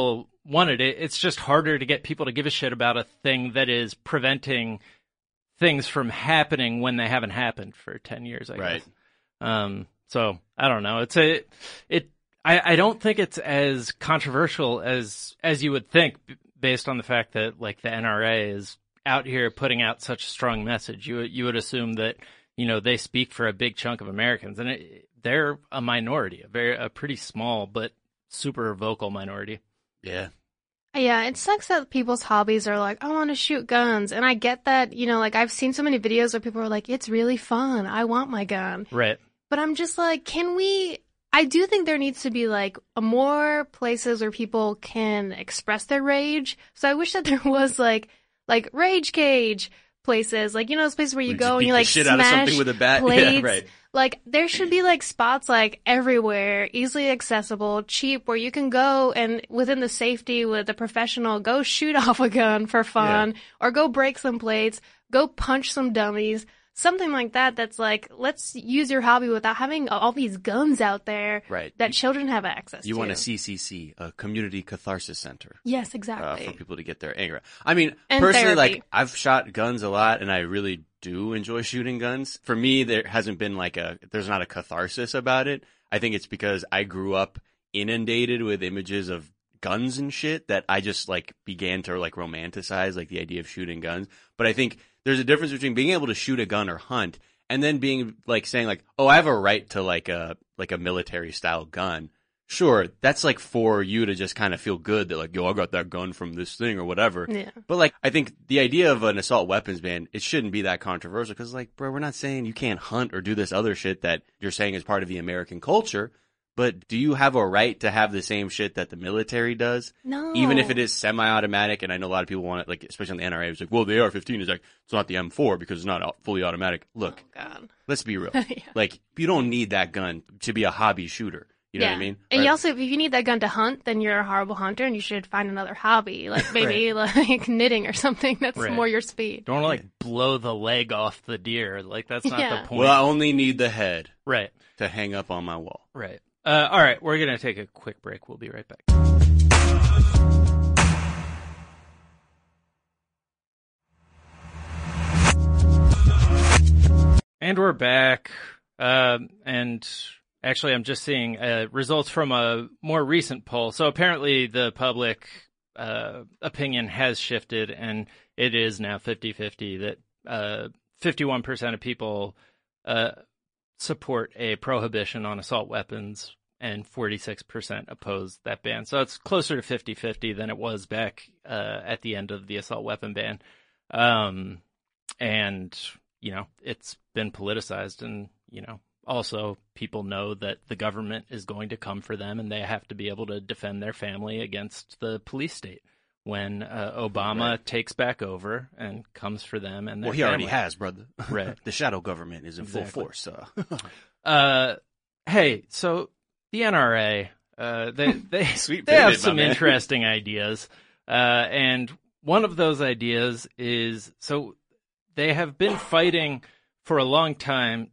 wanted it. It's just harder to get people to give a shit about a thing that is preventing things from happening when they haven't happened for ten years, I Right. guess. Um, so I don't know. It's a, it, I, I don't think it's as controversial as, as you would think based on the fact that like the N R A is out here putting out such a strong message. You, you would assume that, you know, they speak for a big chunk of Americans, and it, they're a minority, a very, a pretty small, but super vocal minority. Yeah. Yeah, it sucks that people's hobbies are like, I want to shoot guns. And I get that, you know, like I've seen so many videos where people are like, it's really fun. I want my gun. Right. But I'm just like, can we, I do think there needs to be like more places where people can express their rage. So I wish that there was like, like Rage Cage places, like, you know, those places where you Where you go just and beat you the like shit smash out of something with a bat. Yeah, plates. right. Like, there should be like spots like everywhere, easily accessible, cheap, where you can go and within the safety with a professional, go shoot off a gun for fun, or go break some plates, go punch some dummies, something like that. That's like, let's use your hobby without having all these guns out there Right. that children have access You to. want a C C C, a Community Catharsis Center. Yes, Uh, exactly. for people to get their anger out. I mean, And personally, therapy. like, I've shot guns a lot, and I really do enjoy shooting guns. For me, there hasn't been like a, there's not a catharsis about it. I think it's because I grew up inundated with images of guns and shit that I just, like, began to, like, romanticize, like, the idea of shooting guns. But I think there's a difference between being able to shoot a gun or hunt, and then being, like, saying, like, oh, I have a right to, like, a, like, a military-style gun. Sure, that's like for you to just kind of feel good that like, yo, I got that gun from this thing or whatever. Yeah. But like, I think the idea of an assault weapons ban, it shouldn't be that controversial because like, bro, we're not saying you can't hunt or do this other shit that you're saying is part of the American culture. But do you have a right to have the same shit that the military does? No. Even if it is semi-automatic, and I know a lot of people want it, like, especially on the N R A, it's like, well, the A R fifteen is like, it's not the M four because it's not fully automatic. Look, Oh, God. let's be real. Yeah. Like, you don't need that gun to be a hobby shooter. You know yeah. what I mean? And Right? you also, if you need that gun to hunt, then you're a horrible hunter and you should find another hobby, like maybe like knitting or something that's Right. more your speed. Don't want to like blow the leg off the deer. Like that's not Yeah. the point. Well, I only need the head right. to hang up on my wall. Right. Uh, all right. We're going to take a quick break. We'll be right back. And we're back. Um, and actually, I'm just seeing uh, results from a more recent poll. So apparently the public uh, opinion has shifted, and it is now fifty-fifty that uh, fifty-one percent of people uh, support a prohibition on assault weapons, and forty-six percent oppose that ban. So it's closer to fifty-fifty than it was back uh, at the end of the assault weapon ban. Um, and, you know, it's been politicized, and, you know, also people know that the government is going to come for them, and they have to be able to defend their family against the police state when uh, Obama Right. takes back over and comes for them and their Well, he already family. has, brother. Right. The shadow government is in Exactly. full force. Uh. Uh, hey, so the N R A, uh, they they Sweet they have pivot, my some man. interesting ideas, uh, and one of those ideas is so they have been fighting for a long time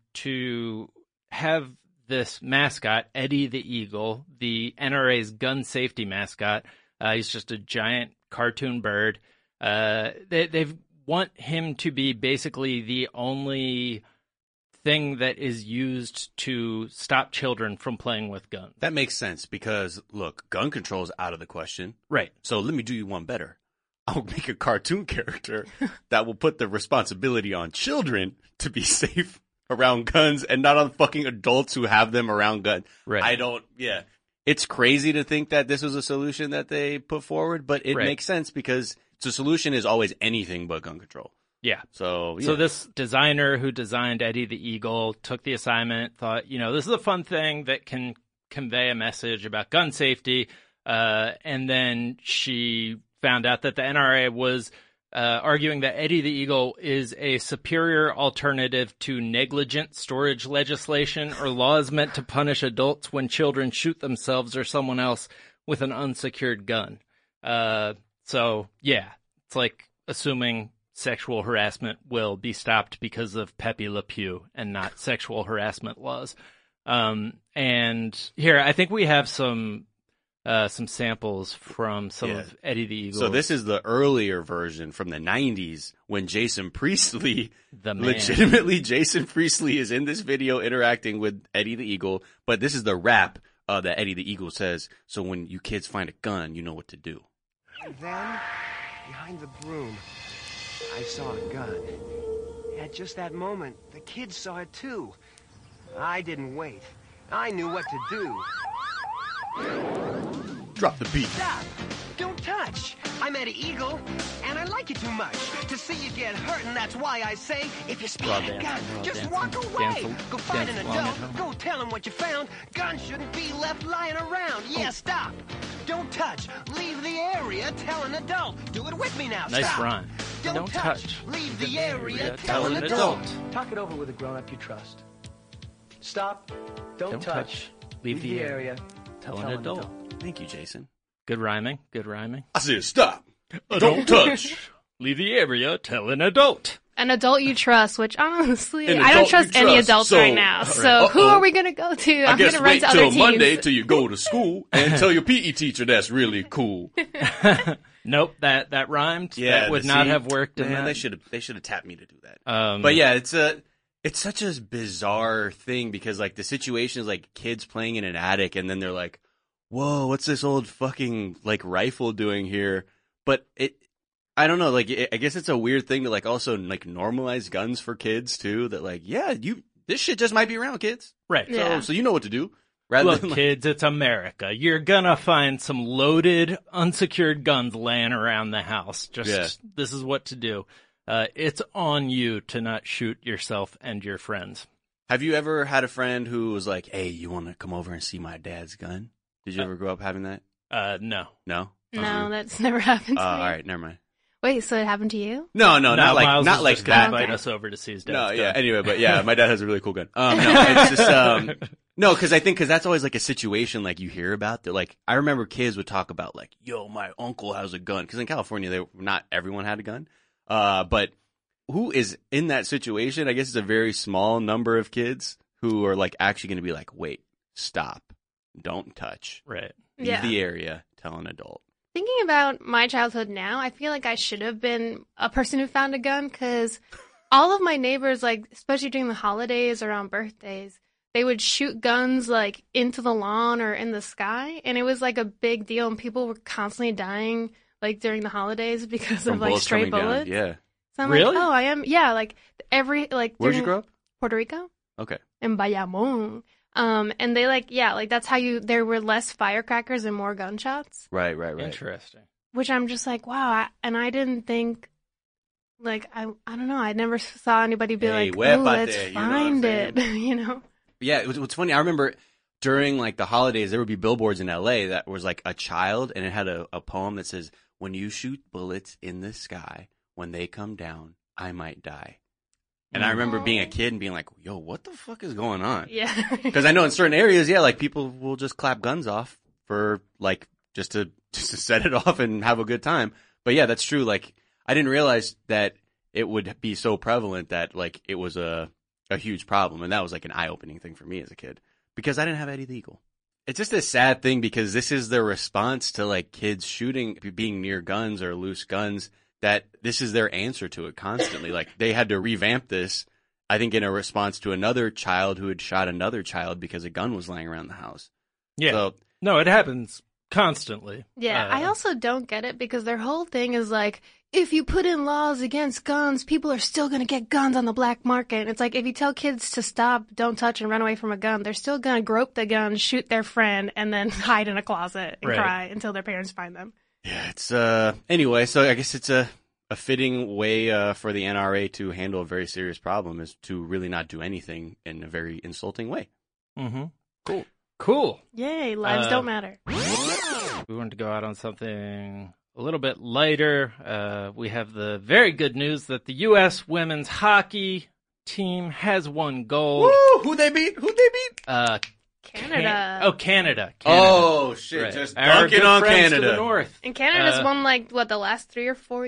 to have this mascot, Eddie the Eagle, the N R A's gun safety mascot. Uh, he's just a giant cartoon bird. Uh, they they want him to be basically the only thing that is used to stop children from playing with guns. That makes sense because, look, gun control is out of the question. Right. So let me do you one better. I'll make a cartoon character that will put the responsibility on children to be safe around guns and not on fucking adults who have them around guns. Right. I don't, yeah. It's crazy to think that this was a solution that they put forward, but it Right. makes sense because the solution is always anything but gun control. Yeah. So, yeah. So this designer who designed Eddie the Eagle took the assignment, thought, you know, this is a fun thing that can convey a message about gun safety. Uh, and then she found out that the N R A was uh, arguing that Eddie the Eagle is a superior alternative to negligent storage legislation or laws meant to punish adults when children shoot themselves or someone else with an unsecured gun. Uh, so, yeah, it's like assuming sexual harassment will be stopped because of Pepe Le Pew and not sexual harassment laws. Um, and here, I think we have some uh, some samples from some Yeah. of Eddie the Eagle. So this is the earlier version from the nineties when Jason Priestley, The man. legitimately Jason Priestley is in this video interacting with Eddie the Eagle. But this is the rap uh, that Eddie the Eagle says. So when you kids find a gun, you know what to do. And then, behind the broom, I saw a gun. At just that moment, the kids saw it too. I didn't wait. I knew what to do. Drop the beat. Stop! Don't touch! I'm Eddie Eagle, and I like you too much to see you get hurt, and that's why I say, if you spot Raw a dance, gun, raw just dance, walk away. dance, Go find dance an along adult. at home. Go tell him what you found. Guns shouldn't be left lying around. Yeah, stop! Don't touch. Leave the area. Tell an adult. Do it with me now. Nice Stop. rhyme. Don't, Don't touch. touch. Leave the area. Tell an adult. Talk it over with a grown-up you trust. Stop. Don't, Don't touch. touch. Leave the area. Tell an adult. Thank you, Jason. Good rhyming. Good rhyming. I said stop. Don't touch. Leave the area. Tell an adult. An adult you trust, which honestly, An I don't adult trust you any trust. adults So- right now. Right. So who Uh-oh. are we going to go to? I I'm guess going to run wait to other till teams. Monday till you go to school and tell your P E teacher that's really cool. Nope, that that rhymed. Yeah, that would the- not see, have worked. In Man, that. they should have they should have tapped me to do that. Um, But yeah, it's a it's such a bizarre thing because like the situation is like kids playing in an attic and then they're like, "Whoa, what's this old fucking like rifle doing here?" But it, I don't know. Like it, I guess it's a weird thing to like also like normalize guns for kids too. That like, yeah, you this shit just might be around, kids. Right. So Yeah. so you know what to do. Rather Look, than like, kids, it's America. You're gonna find some loaded, unsecured guns laying around the house. Just Yeah. this is what to do. Uh, it's on you to not shoot yourself and your friends. have you ever had a friend who was like, "Hey, you want to come over and see my dad's gun?" Did you ever grow up having that? Uh, no. No. No, that's never happened to Uh, me. all right, never mind. Wait, so it happened to you? No, no, not like Miles not was like just gonna that. invite Okay. us over to see his dad's No, yeah. gun. Anyway, but yeah, my dad has a really cool gun. Um, no, it's just um, no, because I think because that's always like a situation like you hear about that. Like I remember kids would talk about like, "Yo, my uncle has a gun," because in California, they not everyone had a gun. Uh, but who is in that situation? I guess it's a very small number of kids who are like actually going to be like, "Wait, stop, don't touch, Right. leave Yeah. the area, tell an adult." Thinking about my childhood now, I feel like I should have been a person who found a gun because all of my neighbors, like especially during the holidays or on birthdays, they would shoot guns like into the lawn or in the sky, and it was like a big deal. And people were constantly dying like during the holidays because From of like bullets stray coming down. bullets. Yeah. So I'm Really? like, oh, I am. Yeah, like every like. Where'd you during- grow up? Puerto Rico. Okay. In Bayamon. Um, and they like, yeah, like that's how you, there were less firecrackers and more gunshots, Right, right, right. Interesting. which I'm just like, wow. I, and I didn't think, like, I, I don't know. I never saw anybody be Hey, like, huépate, oh, let's you know what I'm find saying? it, you know? Yeah, it was, what's funny, I remember during like the holidays, there would be billboards in L A that was like a child and it had a, a poem that says, "When you shoot bullets in the sky, when they come down, I might die." And I remember being a kid and being like, "Yo, what the fuck is going on?" Yeah. Because I know in certain areas, yeah, like people will just clap guns off for like just to just to set it off and have a good time. But yeah, that's true. Like I didn't realize that it would be so prevalent that like it was a a huge problem, and that was like an eye opening thing for me as a kid because I didn't have Eddie the Eagle. It's just a sad thing because this is the response to like kids shooting, being near guns or loose guns. That this is their answer to it constantly. Like they had to revamp this, I think, in a response to another child who had shot another child because a gun was laying around the house. Yeah. So, No, it happens constantly. Yeah. Uh, I also don't get it because their whole thing is like, if you put in laws against guns, people are still going to get guns on the black market. And it's like, if you tell kids to stop, don't touch, and run away from a gun, they're still going to grope the gun, shoot their friend, and then hide in a closet and Right. cry until their parents find them. yeah, it's, uh, anyway, so I guess it's a, a fitting way, uh, for the N R A to handle a very serious problem is to really not do anything in a very insulting way. Mm-hmm. Cool. Cool. Yay, lives Uh, don't matter. We wanted to go out on something a little bit lighter. Uh, we have the very good news that the U S women's hockey team has won gold. Woo! Who they beat? Who they beat? Uh, Canada. Can- oh, Canada. Canada. Oh, shit. Right. Just Our dunking good on friends to Canada. the north. And Canada's Uh, won like what the last three or four years.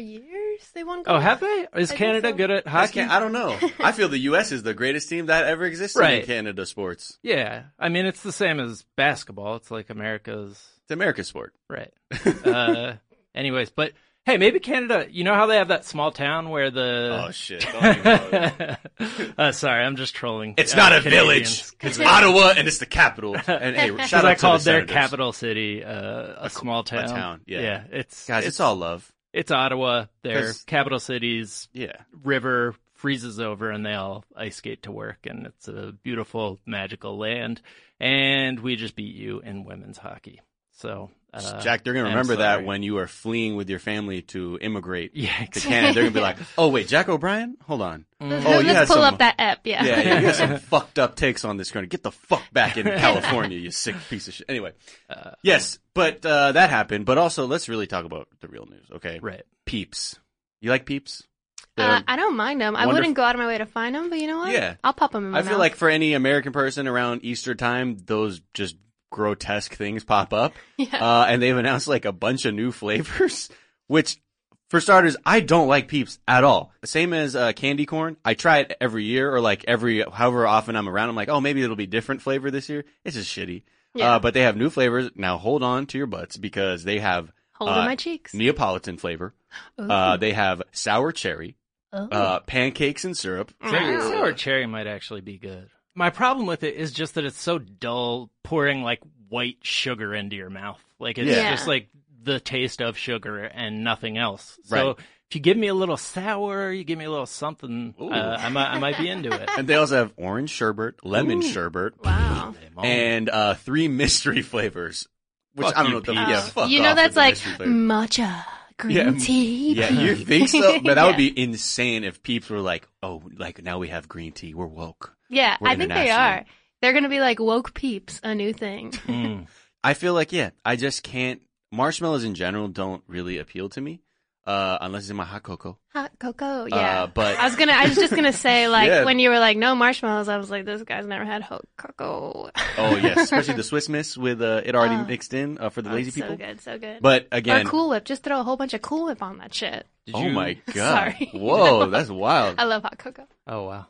years. They won gold. Oh, have they? Is I Canada think so. good at hockey? Can- I don't know. I feel the U S is the greatest team that ever existed Right. in Canada sports. Yeah. I mean, it's the same as basketball. It's like America's... It's America's sport. Right. uh, anyways, but hey, maybe Canada, you know how they have that small town where the... Oh, shit. Don't even know it. uh, sorry, I'm just trolling. It's uh, not a Canadians. village. It's Ottawa, and it's the capital. And hey, Because shout I out to called the their Senators. capital city uh, a, small town. A town, yeah. Yeah, it's... Guys, it's, all love. It's Ottawa. Their 'Cause- capital city's Yeah. river freezes over and they all ice skate to work, and it's a beautiful, magical land. And we just beat you in women's hockey. So, uh, Jack, they're going to I'm remember that sorry. when you are fleeing with your family to immigrate Yeah, to exactly. Canada. They're going to be like, oh, wait, Jack O'Brien? Hold on. Let's, Oh, you let's had pull some, up that app, yeah. Yeah, yeah, you had some fucked up takes on this. Get the fuck back in California, you sick piece of shit. Anyway, Uh, yes, but uh, that happened. But also, let's really talk about the real news, okay? Right. Peeps. You like Peeps? Uh, I don't mind them. I wonderful- wouldn't go out of my way to find them, but you know what? Yeah. I'll pop them in my I feel mouth. like for any American person around Easter time, those just grotesque things pop up. Yeah. Uh, and they've announced like a bunch of new flavors, which for starters, I don't like Peeps at all. Same as uh, candy corn. I try it every year or like every, however often I'm around. I'm like, oh, maybe it'll be different flavor this year. It's just shitty. Yeah. Uh, but they have new flavors. Now hold on to your butts because they have Hold uh, in my cheeks. Neapolitan flavor. Ooh. Uh, they have sour cherry, Oh. uh, pancakes and syrup. Sour, sour cherry might actually be good. My problem with it is just that it's so dull pouring like white sugar into your mouth. Like it's Yeah. just like the taste of sugar and nothing else. So Right. if you give me a little sour, you give me a little something, uh, I might I might be into it. And they also have orange sherbet, lemon Ooh. sherbet, Wow. and uh, three mystery flavors. Which Fuck I don't you, know. What the, Pete. yeah, Oh. fuck you know off that's with the like mystery flavor. matcha, green Yeah, tea. Yeah, you think so? But that Yeah. would be insane if Peeps were like, "Oh, like now we have green tea. We're woke." Yeah, We're I think they international. are. They're going to be like woke peeps, a new thing. Mm. I feel like yeah, I just can't. Marshmallows in general don't really appeal to me, uh, unless it's in my hot cocoa. Hot cocoa, yeah. Uh, but I was gonna. I was just gonna say, like, Yeah. when you were like, no marshmallows, I was like, this guy's never had hot cocoa. oh yes, especially the Swiss Miss with uh, it already Oh. mixed in uh, for the Oh, lazy it's so people. good, so good. But again, Or Cool Whip. Just throw a whole bunch of Cool Whip on that shit. Did oh you- my god, Sorry. whoa, that's wild. I love hot cocoa. Oh wow.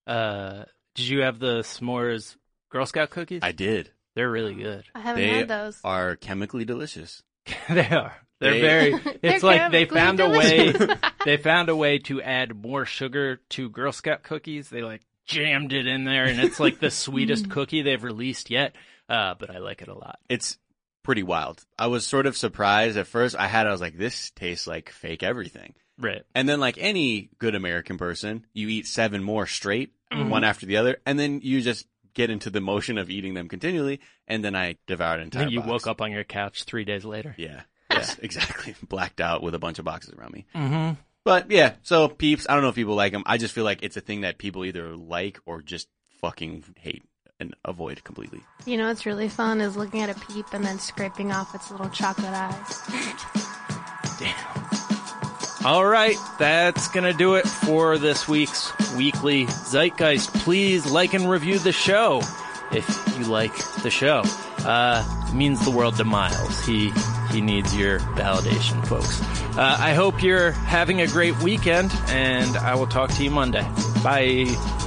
Uh, did you have the s'mores Girl Scout cookies? I did. They're really good. I haven't They had those. are chemically delicious. they are. They're They- very. They're It's like they chemically found a way. delicious. They found a way to add more sugar to Girl Scout cookies. They like jammed it in there, and it's like the sweetest cookie they've released yet. Uh, but I like it a lot. It's pretty wild. I was sort of surprised at first. I had, I was like, this tastes like fake everything. Right. And then, like any good American person, you eat seven more straight, Mhm. one after the other, and then you just get into the motion of eating them continually. And then I devoured an entire And you box. woke up on your couch three days later. Yeah. Yes, exactly. Blacked out with a bunch of boxes around me. Mm-hmm. But yeah, so Peeps, I don't know if people like them. I just feel like it's a thing that people either like or just fucking hate and avoid completely. You know what's really fun is looking at a peep and then scraping off its little chocolate eyes. All right, that's going to do it for this week's Weekly Zeitgeist. Please like and review the show if you like the show. Uh, it means the world to Miles. He he needs your validation, folks. Uh, I hope you're having a great weekend, and I will talk to you Monday. Bye.